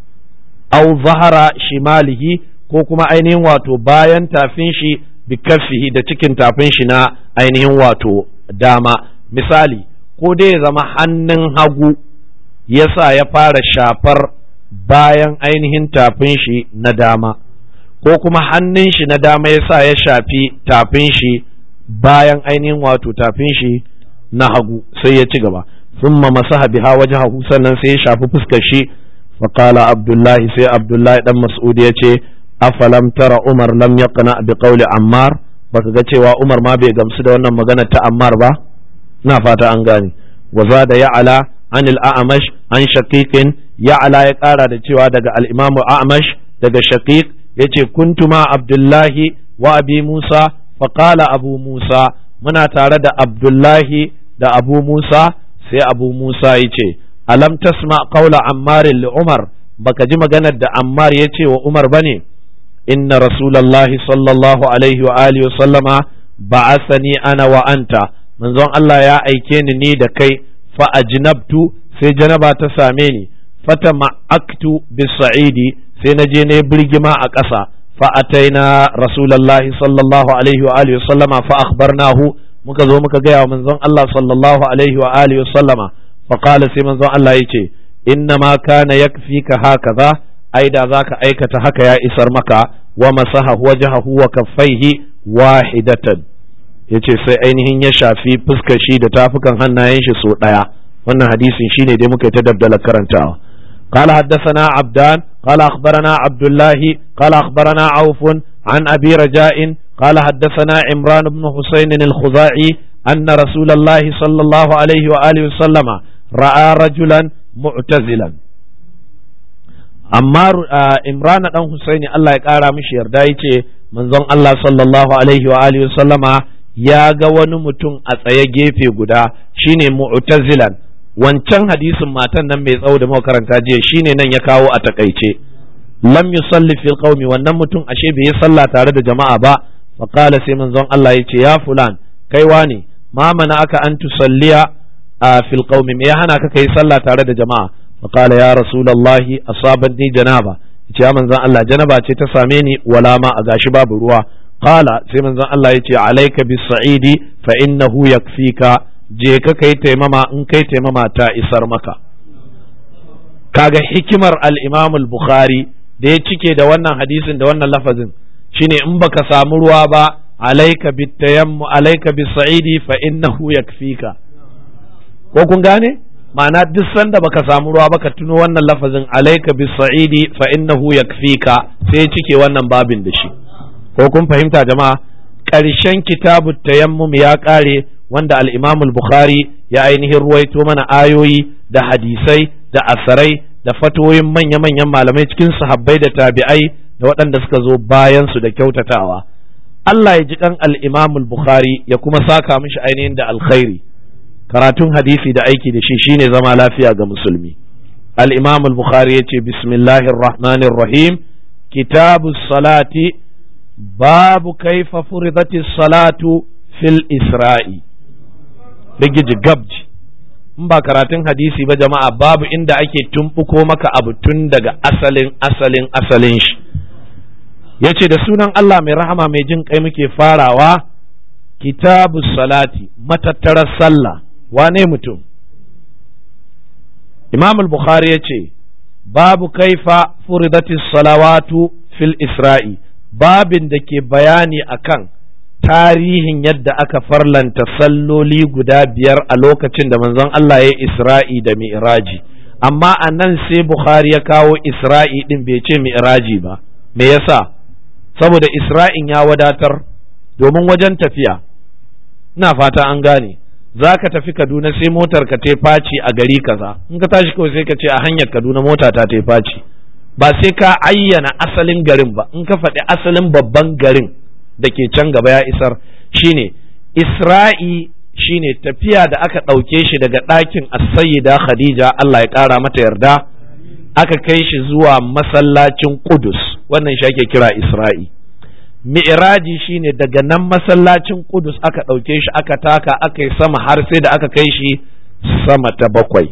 au zahara shimalihi, ko kuma ainihin wato bayan tafin shi bi kaffihi, da cikin tafin shi na ainihin wato dama. Misali, ko dai ya zama hannun hagu yasa ya fara shafar bayan ainihin tafin shi na dama, ko kuma hannun shi na dama yasa ya shafi tafin shi bayan ainihin wato tafin shi na hagu, sai ya ci gaba. thumma masaha biha wajhahu, sannan sai ya shafi fuskar shi. faqala abdullahi, sai abdullahi dan mas'ud ya ce afalam tara umar lam yaqna bi qawli ammar, baka ga cewa umar ma bai gamsu da wannan magana ta ammar ba? na fata an gane. wa zada ya'ala an al-a'mash an shaqiqin, ya'ala ya kara da cewa daga al-imamu a'mash daga shaqiq yace kuntu ma abdullahi wa abi musa faqala abu musa, muna tare da abdullahi da abu musa, sai abu musa yace alam tasma qawla ammar li umar, baka ji maganar da ammar yace wa umar bane? inna rasulallahi sallallahu alaihi wa alihi wa sallama ba'athani ana wa anta, manzon Allah ya aike ni da kai, fa ajnabtu, sai janaba ta same ni, fata ma'aktu bis sa'idi, sai na je ne birgima a ƙasa, fa ataina rasulallahi sallallahu alaihi wa alihi wa sallama fa akhbarnahu, muka zo muka gaya wa manzon Allah sallallahu alaihi wa alihi wa sallama, fa qala, sai manzon Allah yace inna ma kana yakfika hakaza, ai da zaka aikata haka ya isar maka, wa masaha wajhahu wa kaffaihi wahidatan, yace sai ainihin ya shafi fuskar shi da tafukan hannayen shi so daya. wannan hadisin shine dai muka yi ta dabdala karantawa. قال حدثنا عبدان قال أخبرنا عبد الله قال أخبرنا عوف عن أبي رجاء قال حدثنا عمران بن حسين الخزاعي أن رسول الله صلى الله عليه وآله وسلم رأى رجلا معتزلا. amma Imran dan Husaini Allah ya kara mishi yarda yace manzon Allah sallallahu alaihi wa alihi sallama ya ga wani mutum a tsaye gefe guda, shine mu'tazilan. wancan hadisin matan nan mai tsawo da muka karanta jiya shine nan ya kawo a takaice. lam yusalli fil qaumi, wannan mutum ashe bai yi sallah tare da jama'a ba. fa qala, sai manzon Allah yace ya fulan, kai wani, ma mana aka an tusalliya fil qaumi, me ya hana ka kai sallah tare da jama'a? فقال يا رسول الله أصابتني جنابة, يا من زان الله جنابة تساميني ولا ما أغاشي باب روا. قال سي من زان الله يتي عليك بالصعيد فإنه يكفيك, جيك كي تيمما إن كي تيمما تا إسر مكا. kaga hikimar al-Imam al-Bukhari da ya cike da wannan hadisin da wannan lafazin shine in baka samu ruwa ba, alayka bit-tayammum alayka bis-sa'idi fa innahu yakfika. ko kun gane? ma'ana duk sanda baka samu ruwa baka tuno wannan lafazin alayka bis-sa'idi fa innahu yakfika, sai ya cike wannan babin da shi. ko kun fahimta jama'a? ƙarshen kitabut tayammum ya ƙare, wanda al-Imam al-Bukhari ya ainihin ruwaito mana ayoyi da hadisai da asarai da fatoyin manya-manyan malamai cikin sahabbai da tabi'ai da waɗanda suka zo bayan su da kyautatawa. Allah ya ji kan al-Imam al-Bukhari ya kuma saka mishi ainihin da alkhairi. karatun hadisi da aiki da shi shine zama lafiya ga musulmi. al-Imam al-Bukhari yace bismillahir rahmanir rahim, kitabus salati, babu kaifa furidatis salatu fil isra'i. bigiji gabji, in ba karatun hadisi ba jama'a, babu inda ake tumbuko maka abu tun daga asalin shi. yace da sunan Allah mai rahama mai jin kai muke farawa. kitabus salati, matattarar sallah. wane mutum? Imam al-Bukhari ya ce babu kaifa furidatis salawatu fil isra'i, babin da ke bayani akan tarihin yadda aka farlanta salloli guda 5 a lokacin da manzon Allah ya Isra'i da Mi'raji, amma a nan sai Bukhari ya kawo Isra'i din bai ce Mi'raji ba. Me yasa? Saboda Isra'in ya wadatar, domin wajen tafiya, ina fata an gane, za ka tafi Kaduna sai motar ka ta faci a gari kaza, in ka tashi kawai sai ka ce a hanyar Kaduna mota ta faci, ba sai ka ayyana asalin garin ba, in ka faɗi asalin babban garin da ke can gaba ya isar. Shine Isra'i, shine tafiya da aka ɗauke shi daga ɗakin as-sayyida Khadija, Allah ya ƙara mata yarda, aka kai shi zuwa masallacin Qudus, wannan shi ake kira Isra'i. Mi'raji shine daga nan masallacin Qudus aka ɗauke shi aka taka aka yi sama har sai da aka kai shi sama ta 7.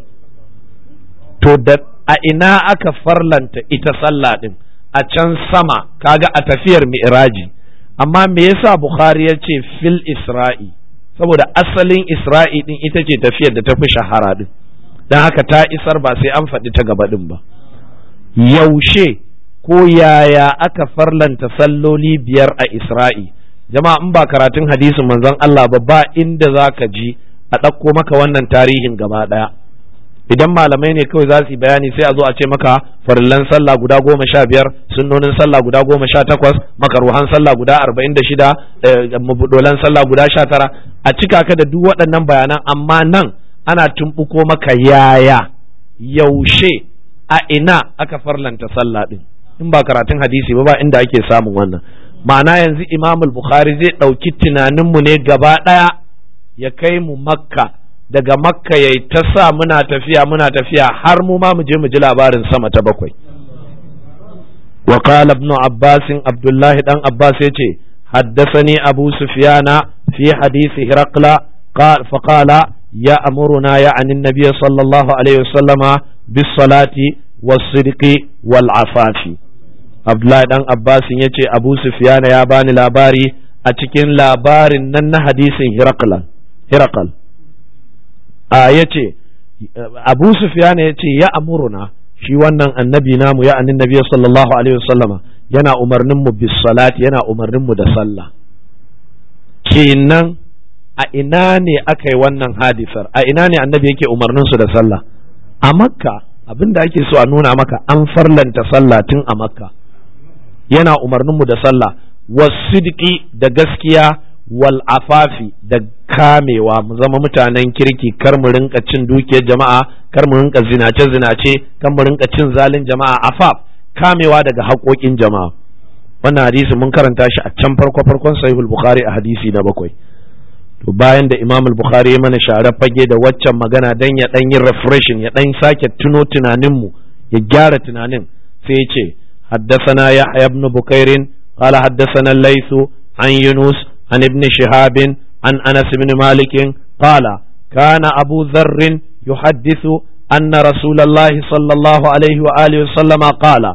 To da a ina aka farlanta ita sallah din? A can sama, kaga a tafiyar Mi'raji. Amma me yasa Bukhari ya ce fil Isra'i? Saboda asalin Isra'i din ita ce tafiyar da ta fi shahara din, don haka ta isar ba sai an faɗi ta gaba din ba. Yaushe ko yaya aka farlanta salloli 5 a Isra'i? Jama'a, in ba karatun hadisin manzon Allah ba inda za ka ji a ɗauko maka wannan tarihin gaba ɗaya. Idan malamai ne kawai za su yi bayani sai a zo a ce maka farillan sallah guda 15, sunnonin sallah guda 18, makaruhan sallah guda 46, mabudolan sallah guda 19, a cika ka da duk waɗannan bayanan. Amma nan ana tumɓuko maka yaya, yaushe, a ina aka farlanta sallah din. In ba karatun hadisi ba inda ake samun wannan. Ma'ana yanzu Imam Bukhari zai ɗauki tunaninmu ne gaba ɗaya ya kai mu Makka, daga Makka yayi ta sa muna tafiya har mu ma mu je mu ji labarin sama ta 7. Wa qala ibn Abbas, Abdullah dan Abbas yace haddathani Abu Sufyan fi hadisi Hiraqla fa qala ya'muruna ya'ni an-nabiy sallallahu alaihi wasallama bis salati was sidqi wal afafi. Abdullah dan Abbas yace Abu Sufyan ya bani labari a cikin labarin nan na hadisin Hiraqal. Yace Abu Sufyan yace ya amuruna, shi wannan annabi namu ya annabi sallallahu alaihi wasallama yana umarnin mu bis salati, yana umarnin mu da sallah. Kenan a ina ne aka yi wannan hadisar? A ina ne annabi yake umarnin su da sallah? A Makka. Abinda ake so a nuna maka, an farlanta sallah tun a Makka. Yana umarnin mu da sallah, wasidqi da gaskiya, wal afafi da kamewa, mu zama mutanen kirki, kar mu rinka cin dukiyar jama'a, kar mu rinka zinace, kar mu rinka cin zalin jama'a. Afaf, kamewa daga haƙoƙin jama'a. Wannan hadisi mun karanta shi a can farkon Sahihul Bukhari a hadisi na 7. To bayan da Imam Bukhari ya mana share fage da waccan magana dan ya dan yin refreshing, ya dan sake tuno tunanin mu, ya gyara tunanin, sai ya ce haddathana Yahya ibn Bukair qala haddathana Layth an Yunus عن ابن شهاب عن أنس بن مالك قال كان أبو ذر يحدث أن رسول الله صلى الله عليه وآله وسلم قال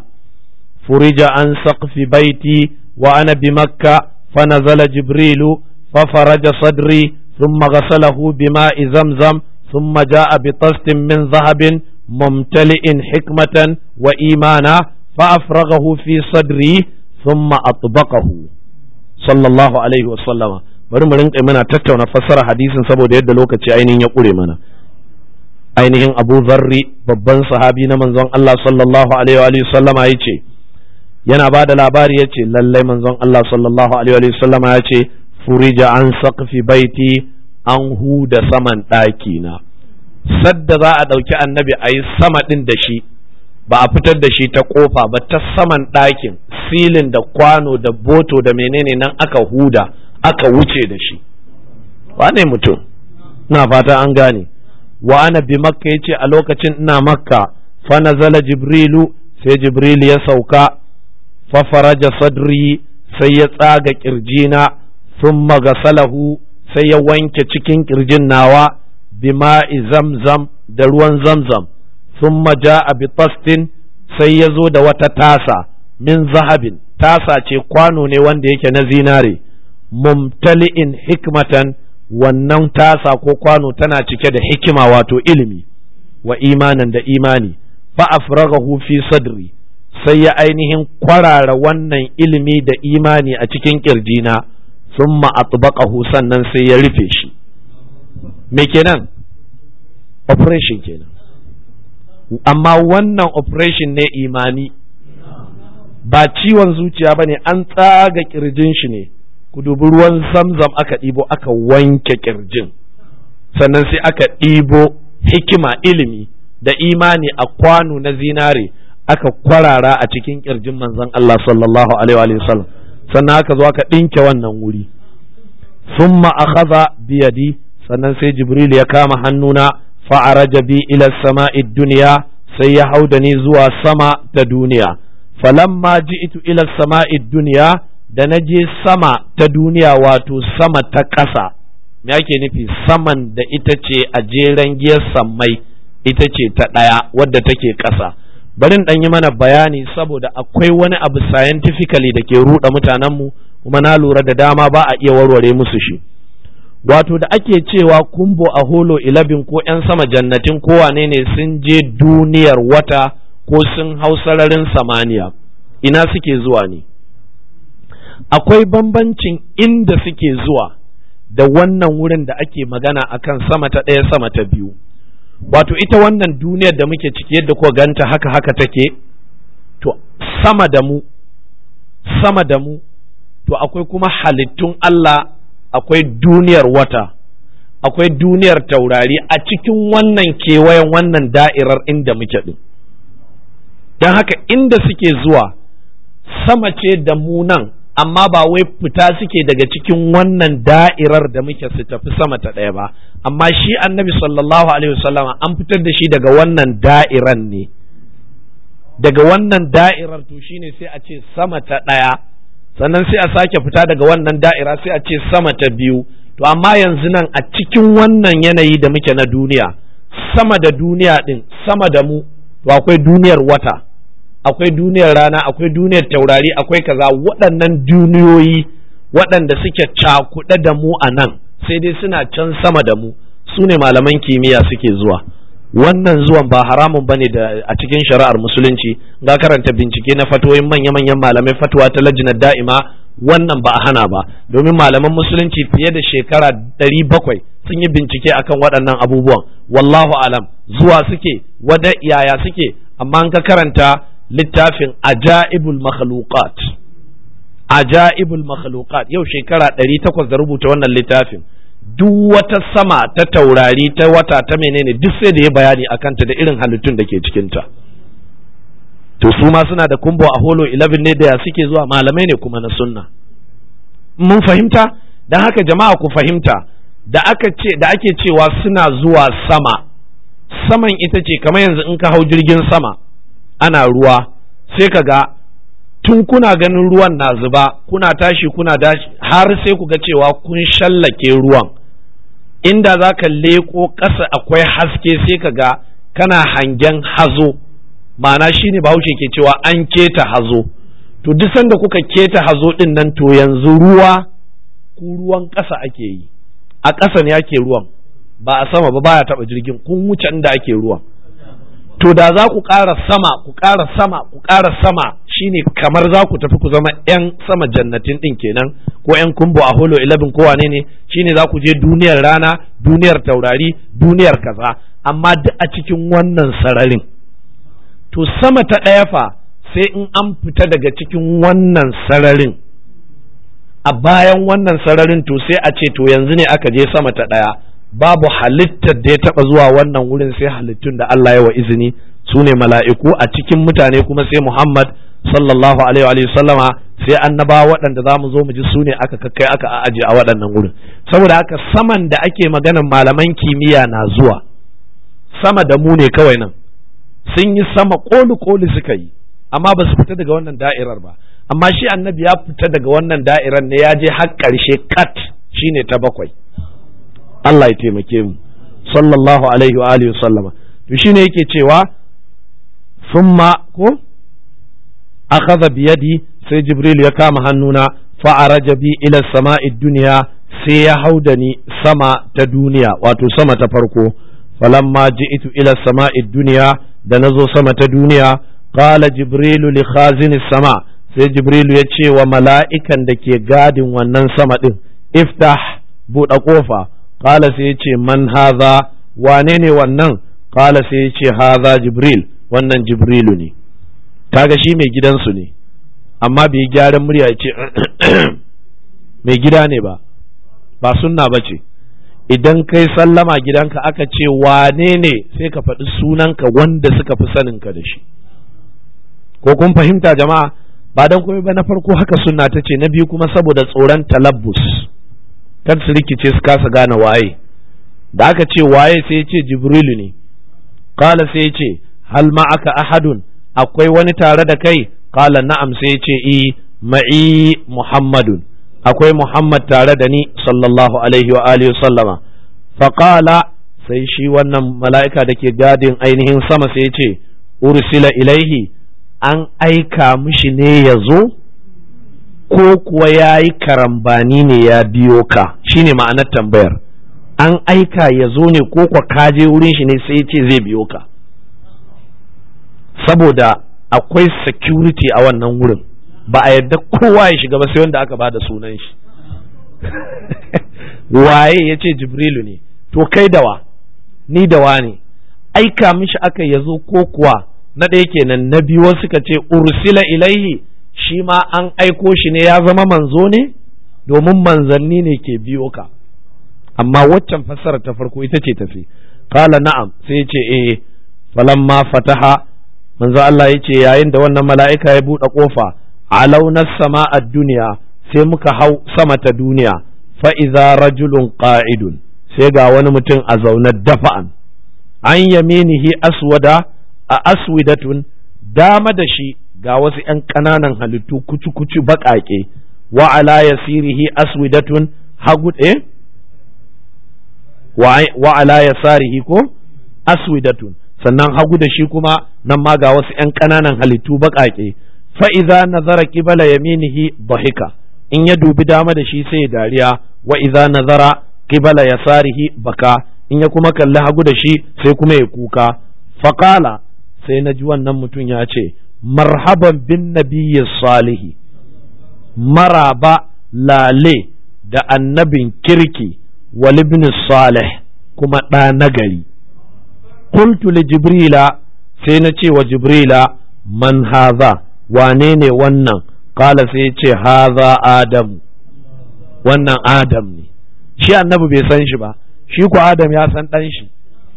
فرج عن سقف بيتي وأنا بمكة فنزل جبريل ففرج صدري ثم غسله بماء زمزم ثم جاء بطست من ذهب ممتلئ حكمة وإيمانا فأفرغه في صدري ثم أطبقه sallallahu alaihi wasallama. Bari mu rinka mana tattauna fassara hadisin saboda yadda lokaci ainihin ya kure mana. Ainihin Abu Dharri, babban sahabi na manzon Allah sallallahu alaihi wasallama, yace, yana ba da labari yace lallai manzon Allah sallallahu alaihi wasallama yace furija an saqfi baiti, an huda saman ɗaki na. Sadda za a ɗauki annabi a yi sama ɗin da shi, ba a fitar da shi ta kofa ba, ta saman ɗakin, silin da kwano da boto da menene nan aka huda aka wuce da shi. Wane mutum? Na fata an gane. Wa ana bi Makka, yace a lokacin ina Makka, fa nazala Jibrilu, sai Jibril ya sauka, fa faraja sadri, sai ya tsaga kirjina, thumma gasalahu, sai ya wanke cikin kirjin nawa, bima'i zamzam, da ruwan zamzam. Thumma ja'a bi tastin, sai ya zo da wata tasa min zahabin, tasa ce, kwano ne wanda yake na zinare, mumtali'in hikmatan, wannan tasa ko kwano tana cike da hikima, wato ilimi, wa imanan da imani. Fa afraghahu fi sadri, sai ya ainihin kwarara wannan ilimi da imani a cikin kirjina. thumma atbaqahu sannan sai ya rufe shi. Me kenan? Operation kenan. Amma wannan operation ne imani, ba ciwon zuciya bane, an tsaga kirjin shi ne. Ku dubi ruwan zamzam aka ɗibo aka wanke kirjin, sannan sai aka ɗibo hikima, ilimi da imani a kwano na zinare aka kwarara a cikin kirjin manzon Allah sallallahu alaihi wa sallam, sannan aka zo aka ɗinke wannan wuri. Summa akhadha biyadi, sannan sai Jibril ya kama hannuna, fa'araja bi ila sama'i dunya, sai ya hau da ni zuwa sama ta duniya. Falamma ji'tu ila sama'i dunya, da na je sama ta duniya, wato sama ta ƙasa. Me ake nufi? Saman da ita ce a jeren giyar sammai, ita ce ta ɗaya wadda take ƙasa. Bari in ɗan yi mana bayani saboda akwai wani abu scientifically da ke ruɗa mutanenmu, kuma na lura da dama ba a iya warware musu shi. Wato da ake cewa kumbo a holo 11 ko 'yan sama jannatin ko wane ne sun je duniyar wata ko sun hau sararin samaniya, ina suke zuwa ne? Akwai bambancin inda suke zuwa da wannan wurin da ake magana akan sama ta ɗaya sama ta biyu. Wato ita wannan duniyar da muke ciki yadda ko ganta haka take, to sama da mu to akwai kuma halittun Allah, akwai duniyar wata, akwai duniyar taurari a cikin wannan kewayen wannan da'irar inda muke ɗin. Don haka inda suke zuwa sama ce da mu nan, amma ba wai fita suke daga cikin wannan da'irar da muke su tafi sama ta ɗaya ba, amma shi annabi sallallahu alaihi wasallama an fitar da shi daga wannan da'iran ne, daga wannan da'irar to shine sai a ce sama ta ɗaya, sannan sai a sake fita daga wannan da'ira sai a ce sama ta biyu. To amma yanzu nan a cikin wannan yanayi da muke na duniya, sama da duniya ɗin, sama da mu, to akwai duniyar wata, akwai duniyar rana, akwai duniyar taurari, akwai kaza. Waɗannan duniyoyi waɗanda suke cakuɗe da mu a nan, sai dai suna can sama da mu, su ne malaman kimiyya suke zuwa. Wannan zuwan ba haramun bane da a cikin shari'ar musulunci, ga karanta bincike na fatoyin manya-manyan malamai, fatwa ta lajinar da'ima, wannan ba a hana ba, domin malaman musulunci fiye da shekara 700 sun yi bincike akan waɗannan abubuwan. Wallahu alam, zuwa suke, wada yaya suke, amma an ka karanta littafin ajaibul makhluqat, yau shekara 800 da rubuta wannan littafin, duk wata sama ta taurari, ta wata, ta menene, duk sai da ya bayani akan ta da irin halittun da ke cikinta. To su ma suna da kumbo a holo 11 ne da ya suke zuwa, malamai ne kuma na sunna. Mun fahimta? Don haka jama'a ku fahimta, da ake cewa suna zuwa saman ita ce kamar yanzu in ka hau jirgin sama ana ruwa, sai ka ga tun kuna ganin ruwan na zuba, kuna tashi har sai ku ga cewa kun shallake ruwan, inda za ka leko ƙasa akwai haske sai ka ga kana hangen hazo, ma'ana shine bahaushe ke cewa an keta hazo. To duk sanda kuka keta hazo din nan, to yanzu ruwan ƙasa ake yi, a ƙasa ne ake ruwan, ba a sama ba, baya taɓa jirgin, kun wuce inda ake ruwan. To da za ku ƙara sama, ku ƙara sama, shine kamar za ku tafi ku zama 'yan sama jannatin ɗin kenan, ko 'yan kumbo a holo 11 ko wane ne, shine za ku je duniyar rana, duniyar taurari, duniyar kaza, amma duk a cikin wannan sararin. To sama ta ɗaya fa sai in an fita daga cikin wannan sararin, a bayan wannan sararin to sai a ce to yanzu ne aka je sama ta ɗaya. Babu halittar da ya taɓa zuwa wannan wurin sai halittun da Allah ya wa izini, su ne mala'iku, a cikin mutane kuma sai Muhammad sallallahu alaihi wa sallama, sai annabawa waɗanda za mu zo mu ji su ne aka kakkai aka aje a waɗannan wurin. Saboda haka saman da ake maganan malaman kimiyya na zuwa, sama da mu ne kawai nan, sun yi sama koli suka yi, amma ba su fita daga wannan da'irar ba. Amma shi annabi ya fita daga wannan da'irar ne, ya je har ƙarshe kat, shine ta 7. Allah ya taimake mu, sallallahu alaihi wa alihi sallama. To shine yake cewa summa ko akhadha bi yadi, sai Jibril ya kama hannuna, fa araja bi ila sama'i dunya, sai ya hauda ni sama ta duniya, wato sama ta farko. Falamma ji'tu ila sama'i dunya, da nazo sama ta duniya, qala Jibril li khazin sama, sai Jibril ya ce wa mala'ikan da ke gadin wannan sama din, iftah buɗe ƙofa. Qala sai yace man haza, wane ne wannan? Qala sai yace haza Jibril, wannan Jibrilu ne. Kaga shi mai gidansu ne, amma bai gyaran murya ya ce mai gida ne ba sunna ba ce. Idan kai sallama gidanka aka ce wane ne, sai ka faɗi sunanka wanda suka fi saninka da shi. Ko kun fahimta jama'a? Ba dan komai ba, na farko haka sunna ta ce, na biyu kuma saboda tsoron talabbus, kan su rikice su kasa gane waye. Da aka ce waye sai ya ce Jibrilu ne. Kala sai ya ce hal ma'aka ahadun, akwai wani tare da kai? Kala na'am, sai ya ce ma'i Muhammadun, akwai Muhammad tare da ni sallallahu alaihi wa alihi sallama. Faqala, sai shi wannan mala'ika da ke gadin ainihin sama sai ya ce ursila ilaihi, an aika mishi ne ya zo ko kuwa ya yi karambani ne ya biyo ka? Shine ma'anar tambayar. An aika ya zo ne ko kuwa kaje wurin shi ne sai ya ce zai biyo ka? Saboda akwai security a wannan wurin, ba a yadda kowa ya shiga ba sai wanda aka bada sunan shi. Waye ya ce Jibrilu ne? To kai dawa, ni dawa ne, aika mishi aka ya zo ko kuwa? Na ɗaya kenan. Na biyu suka ce ursila ilaihi, shi ma an aiko shi ne ya zama manzo ne, domin manzanni ne ke biyo ka. Amma waccan fassara ta farko ita ce tafi. Kala na'am, sai ce falamma fataha, manzo Allah ya ce yayin da wannan mala'ika ya buɗe ƙofa, alaunar sama a duniya, sai muka hau sama ta duniya, fa'iza rajulun ƙa'idun, sai ga wani mutum a zaune dafa'an, an yaminihi aswidatun, dama da shi ga wasu ‘yan ƙananan halittu kucu-kucu baƙaƙe, wa ala yasirihi aswidatun hagu wa ala yasarihi ko aswidatun, sannan hagu da shi kuma nan ma ga wasu ‘yan ƙananan halittu baƙaƙe. Fa'iza nazara ƙibala yaminihi bahika, in ya dubi dama da shi sai dariya, wa iza nazara ƙibala yasarihi baka, in ya kuma kalli hagu da shi sai kuma ya kuka. Faƙala, sai na ji wannan mutum ya ce marhaban bin nabiyyi salihi, maraba lale da annabin kirki, wal ibn salih, kuma ɗa nagari. Qultu li jibrila, sai na ce wa jibrila man haza, wane ne wannan? Kala sai ya ce haza Adam, wannan Adam ne. Shi annabi bai san shi ba, shi ko Adam ya san ɗan shi.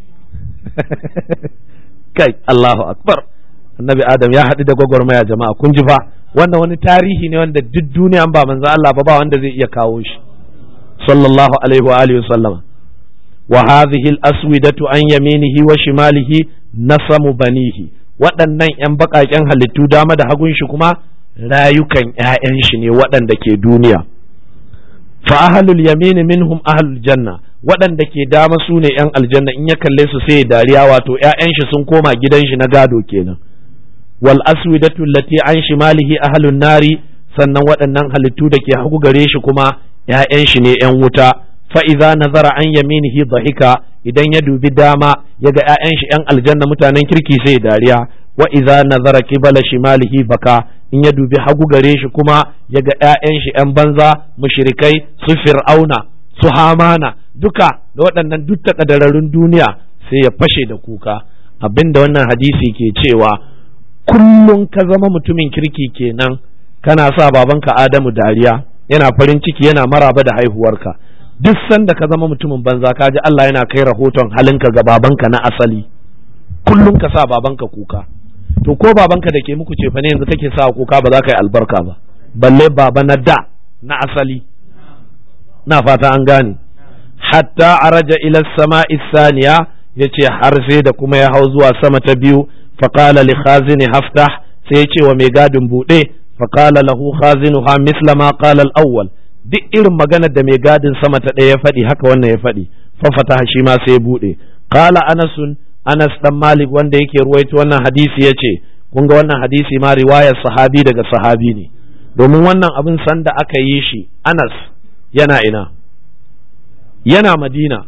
Kai Allahu akbar, annabi Adam ya haɗu da gwagwarmaya jama'a, kun ji fa. Wannan wani tarihi ne wanda duk duniya ba manzo Allah ba wanda zai iya kawo shi sallallahu alaihi wa alihi wasallama. Wa hadhihi al-aswidatu an yaminihi wa shimalihi nasamu banihi, waɗannan ‘yan baƙaƙen halittu dama da hagun shi kuma rayukan ‘ya'yan shi ne waɗanda ke duniya. Fa ahlul yamini minhum ahlul janna, waɗanda ke dama su ne ‘yan aljanna, in ya kalle su sai dariya, wato ‘ya'yan shi sun koma gidan shi na gado kenan. Wal aswidatu allati an shimalihi ahlun nari, sannan waɗannan halittu da ke hagu gare shi kuma ‘ya'yan shi ne ‘yan wuta. Fa idza nazara an yaminihi dhahika, idan ya dubi dama ya ga ‘ya'yan shi ‘yan aljanna mutanen kirki sai dariya. Wa idza nazara qibala shimalihi baka, in ya dubi hagu gare shi kuma ya ga ‘ya'yan shi ‘yan banza mushrikai, su fir'auna, su hamana, duka da waɗannan duk takadararrun duniya, sai ya fashe da kuka. Abinda wannan hadisi ke cewa, kullum ka zama mutumin kirki kenan, kana sa babanka Adamu dariya, yana farin ciki, yana maraba da haihuwarka. Duk sanda ka zama mutumin banza, ka ji Allah yana kai rahoton halinka ga babanka na asali, kullum ka sa babanka kuka. To ko babanka da ke muku cefa ne yanzu kake sa kuka, ba za ka yi albarka ba, balle baba na da na asali. Na fata an gane. Hatta araja ila sama'i saniya, yace har sai da kuma ya hau zuwa sama ta biyu. Faqala li khazini haftah, sai ya ce wa mai gadin buɗe. Faqala lahu khazinuha misla ma qala al-awwal, duk irin maganar da mai gadin sama ta ɗaya ya faɗi haka wannan ya faɗi. Fa fataha, shi ma sai ya buɗe. Qala Anas dan Malik wanda yake ruwaito wannan hadisi yace, kun ga wannan hadisi ma riwayar sahabi daga sahabi ne, domin wannan abin sanda aka yi shi Anas yana ina? Yana Madina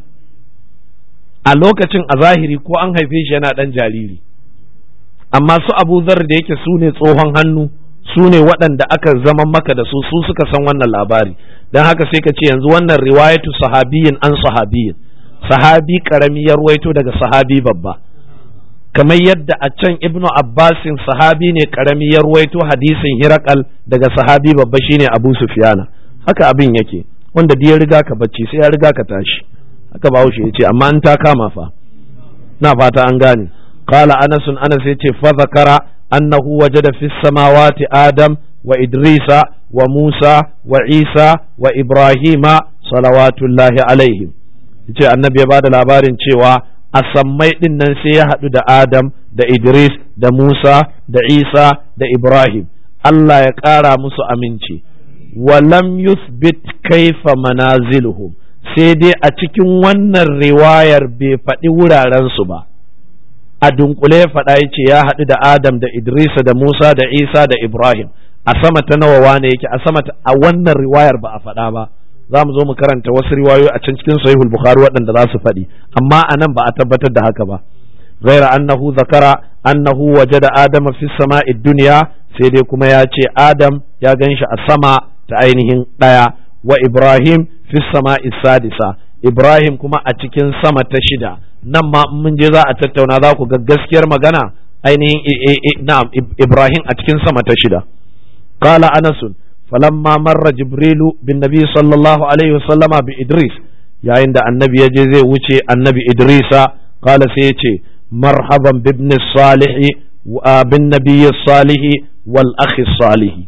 a lokacin, a zahiri ko an haife shi yana ɗan jariri, amma su Abu Zar da yake su ne tsohon hannu, su ne waɗanda aka zama maka da su suka san wannan labari. Don haka sai ka ce yanzu wannan riwayatu sahabiyin an sahabiyin, sahabi karami ya ruwaito daga sahabi babba, kamar yadda a can ibnu abbasin sahabi ne karami ya ruwaito hadisin hirakal daga sahabi babba shine abu sufyana. Haka abin yake, wanda da ya riga ka bacci sai ya riga ka tashi, haka bahaushe ya ce, amma an ta kama fa. na fata an gane. Qala Anas yace fa zakara annahu wajada fis samawati Adam wa Idrisa wa Musa wa Isa wa Ibrahima salawatullahi alaihim. Yace annabi ya bada labarin cewa a sammai din nan sai ya haɗu da Adam da Idris da Musa da Isa da Ibrahim, Allah ya ƙara musu aminci. Walam yuthbit kaifa manaziluhum, sai dai a cikin wannan riwayar bai faɗi wurarensu ba. A dunkule faɗa ya ce ya haɗu da Adam da Idrisa da Musa da Isa da Ibrahim. A sama ta nawa wane yake, a sama a wannan riwayar ba a faɗa ba. Za mu zo mu karanta wasu riwayoyi a can cikin Sahihul Bukhari waɗanda za su faɗi, amma a nan ba a tabbatar da haka ba. Ghaira annahu zakara annahu wajada Adama fi sama'i dunya, sai dai kuma ya ce Adam ya ganshi a sama ta ainihin ɗaya, wa Ibrahim fi sama'i sadisa, Ibrahim kuma a cikin sama ta shida. Nan ma mun je za a tattauna za ku ga gaskiyar magana ainihin na'am Ibrahim a cikin sama ta shida. Qala Anasun falamma marra Jibrilu bin Nabi sallallahu alaihi wasallama bi Idris, yayin da annabi ya je zai wuce annabi Idrisa, qala sai ya ce marhaban bibn salihi wa bin nabiyyi salihi wal akhi salihi,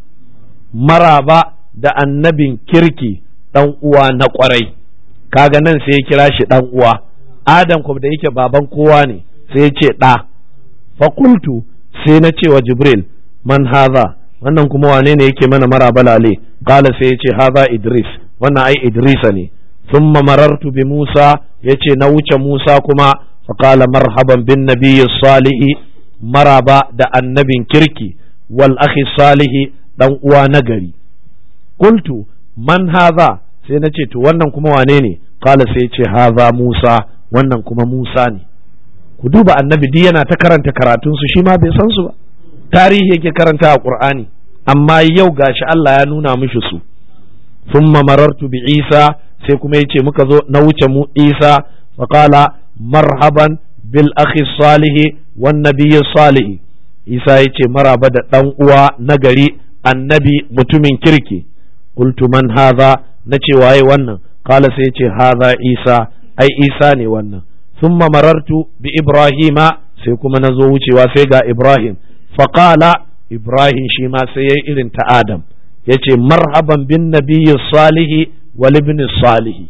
maraba da annabin kirki dan uwa na kwarai. Kaga nan sai ya kira shi dan uwa. Adam kuma da yake baban kowa ne sai ya ce ɗa. Fakultu sai na ce wa Jibril, man haza, wannan kuma wane ne yake mana maraba lale? Kala sai ya ce haza Idris, wannan ai Idrisa ne. Thumma marartu bi Musa, ya ce na wuce Musa kuma, faƙala marhaban bin nabiyyi salihi, maraba da annabin kirki, wal akhi salihi, dan uwa na gari. Kultu man haza, sai na ce to wannan kuma wane ne? Kala sai ya ce haza Musa, wannan kuma Musa ne. Ku duba annabi duk yana ta karanta karatunsu, shi ma bai san su ba, tarihi yake karanta a Qur'ani, amma yau gashi Allah ya nuna mishi su. Thumma marartu bi Isa, sai kuma yace muka zo na wuce mu Isa, fa qala marhaban bil akhi salihi wan nabiyyi salihi. Isa yace maraba da dan uwa nagari, annabi mutumin kirki. Qultu man hadha, nace waye wannan? Qala sai yace hadha Isa, ai Isa ne wannan. Thumma marartu bi Ibrahima, sai kuma nazo wucewa sai ga Ibrahim. Faqala Ibrahim shi ma sai yayi irin ta Adam, yace marhaban bin nabiyyi salihi wal ibn salihi,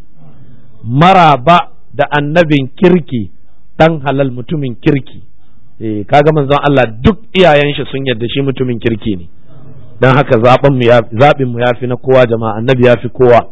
maraba da annabin kirki dan halal mutumin kirki. Kaga manzon Allah duk iyayen shi sun yarda shi mutumin kirki ne, dan haka zaɓin mu yafi na kowa jama'a, annabi yafi kowa.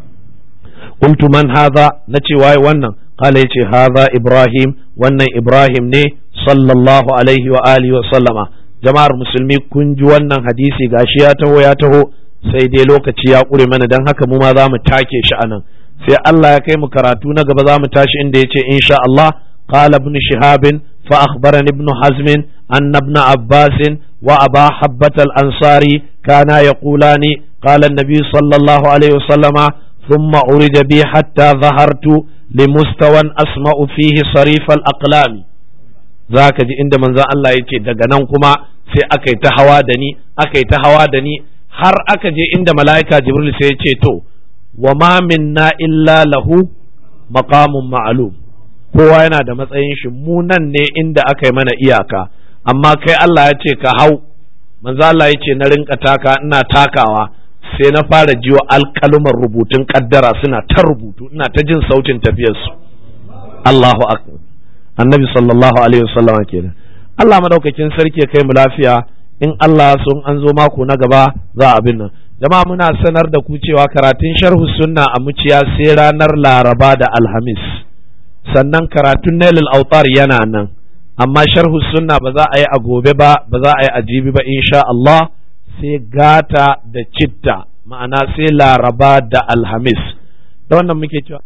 Qultu man hadha, nace waye wannan? Qala yace hadha Ibrahim, wannan Ibrahim ne sallallahu alaihi wa alihi wa sallama. Jama'ar musulmi kun ji wannan hadisi, gashi ya taho sai dai lokaci ya ƙure mana, dan haka mu ma za mu take shi anan, sai Allah ya kai mu karatu na gaba za mu tashi inda yace insha Allah. Qala ibn Shihab fa akhbarani ibn Hazm anna ibn Abbas wa Aba Habbat al-Ansari kana yaqulani qala an-nabi sallallahu alaihi wa sallama thumma urija bi hatta dhahartu limustawan asma'u fihi sarif al-aqlam. Zaka ji inda manzon Allah yace daga nan kuma sai aka yi ta hawa da ni har aka je inda mala'ika Jibril sai ya ce to wa ma minna illa lahu maqamun ma'lum, kowa yana da matsayin shi, mu nan ne inda aka yi mana iyaka, amma kai Allah ya ce ka hau. Manzo Allah ya ce na rinka ina takawa, sai na fara jiwa alƙaluman rubutun kaddara suna ta rubutu, ina ta jin sautin tafiyarsu. Allahu akbar. Annabi sallallahu alaihi wasallam kenan. Allah madaukakin sarki ya kai mu lafiya. In Allah sun an zo mako na gaba za a bin nan. Jama'a muna sanar da ku cewa karatun sharhu sunna a muciya sai ranar Laraba da Alhamis. Sannan karatun Nailul Autar yana nan. Amma sharhu sunna ba za a yi a gobe ba za a yi a jibi ba insha Allah, sai gata da citta, ma'ana sai Laraba da Alhamis. Da wannan muke cewa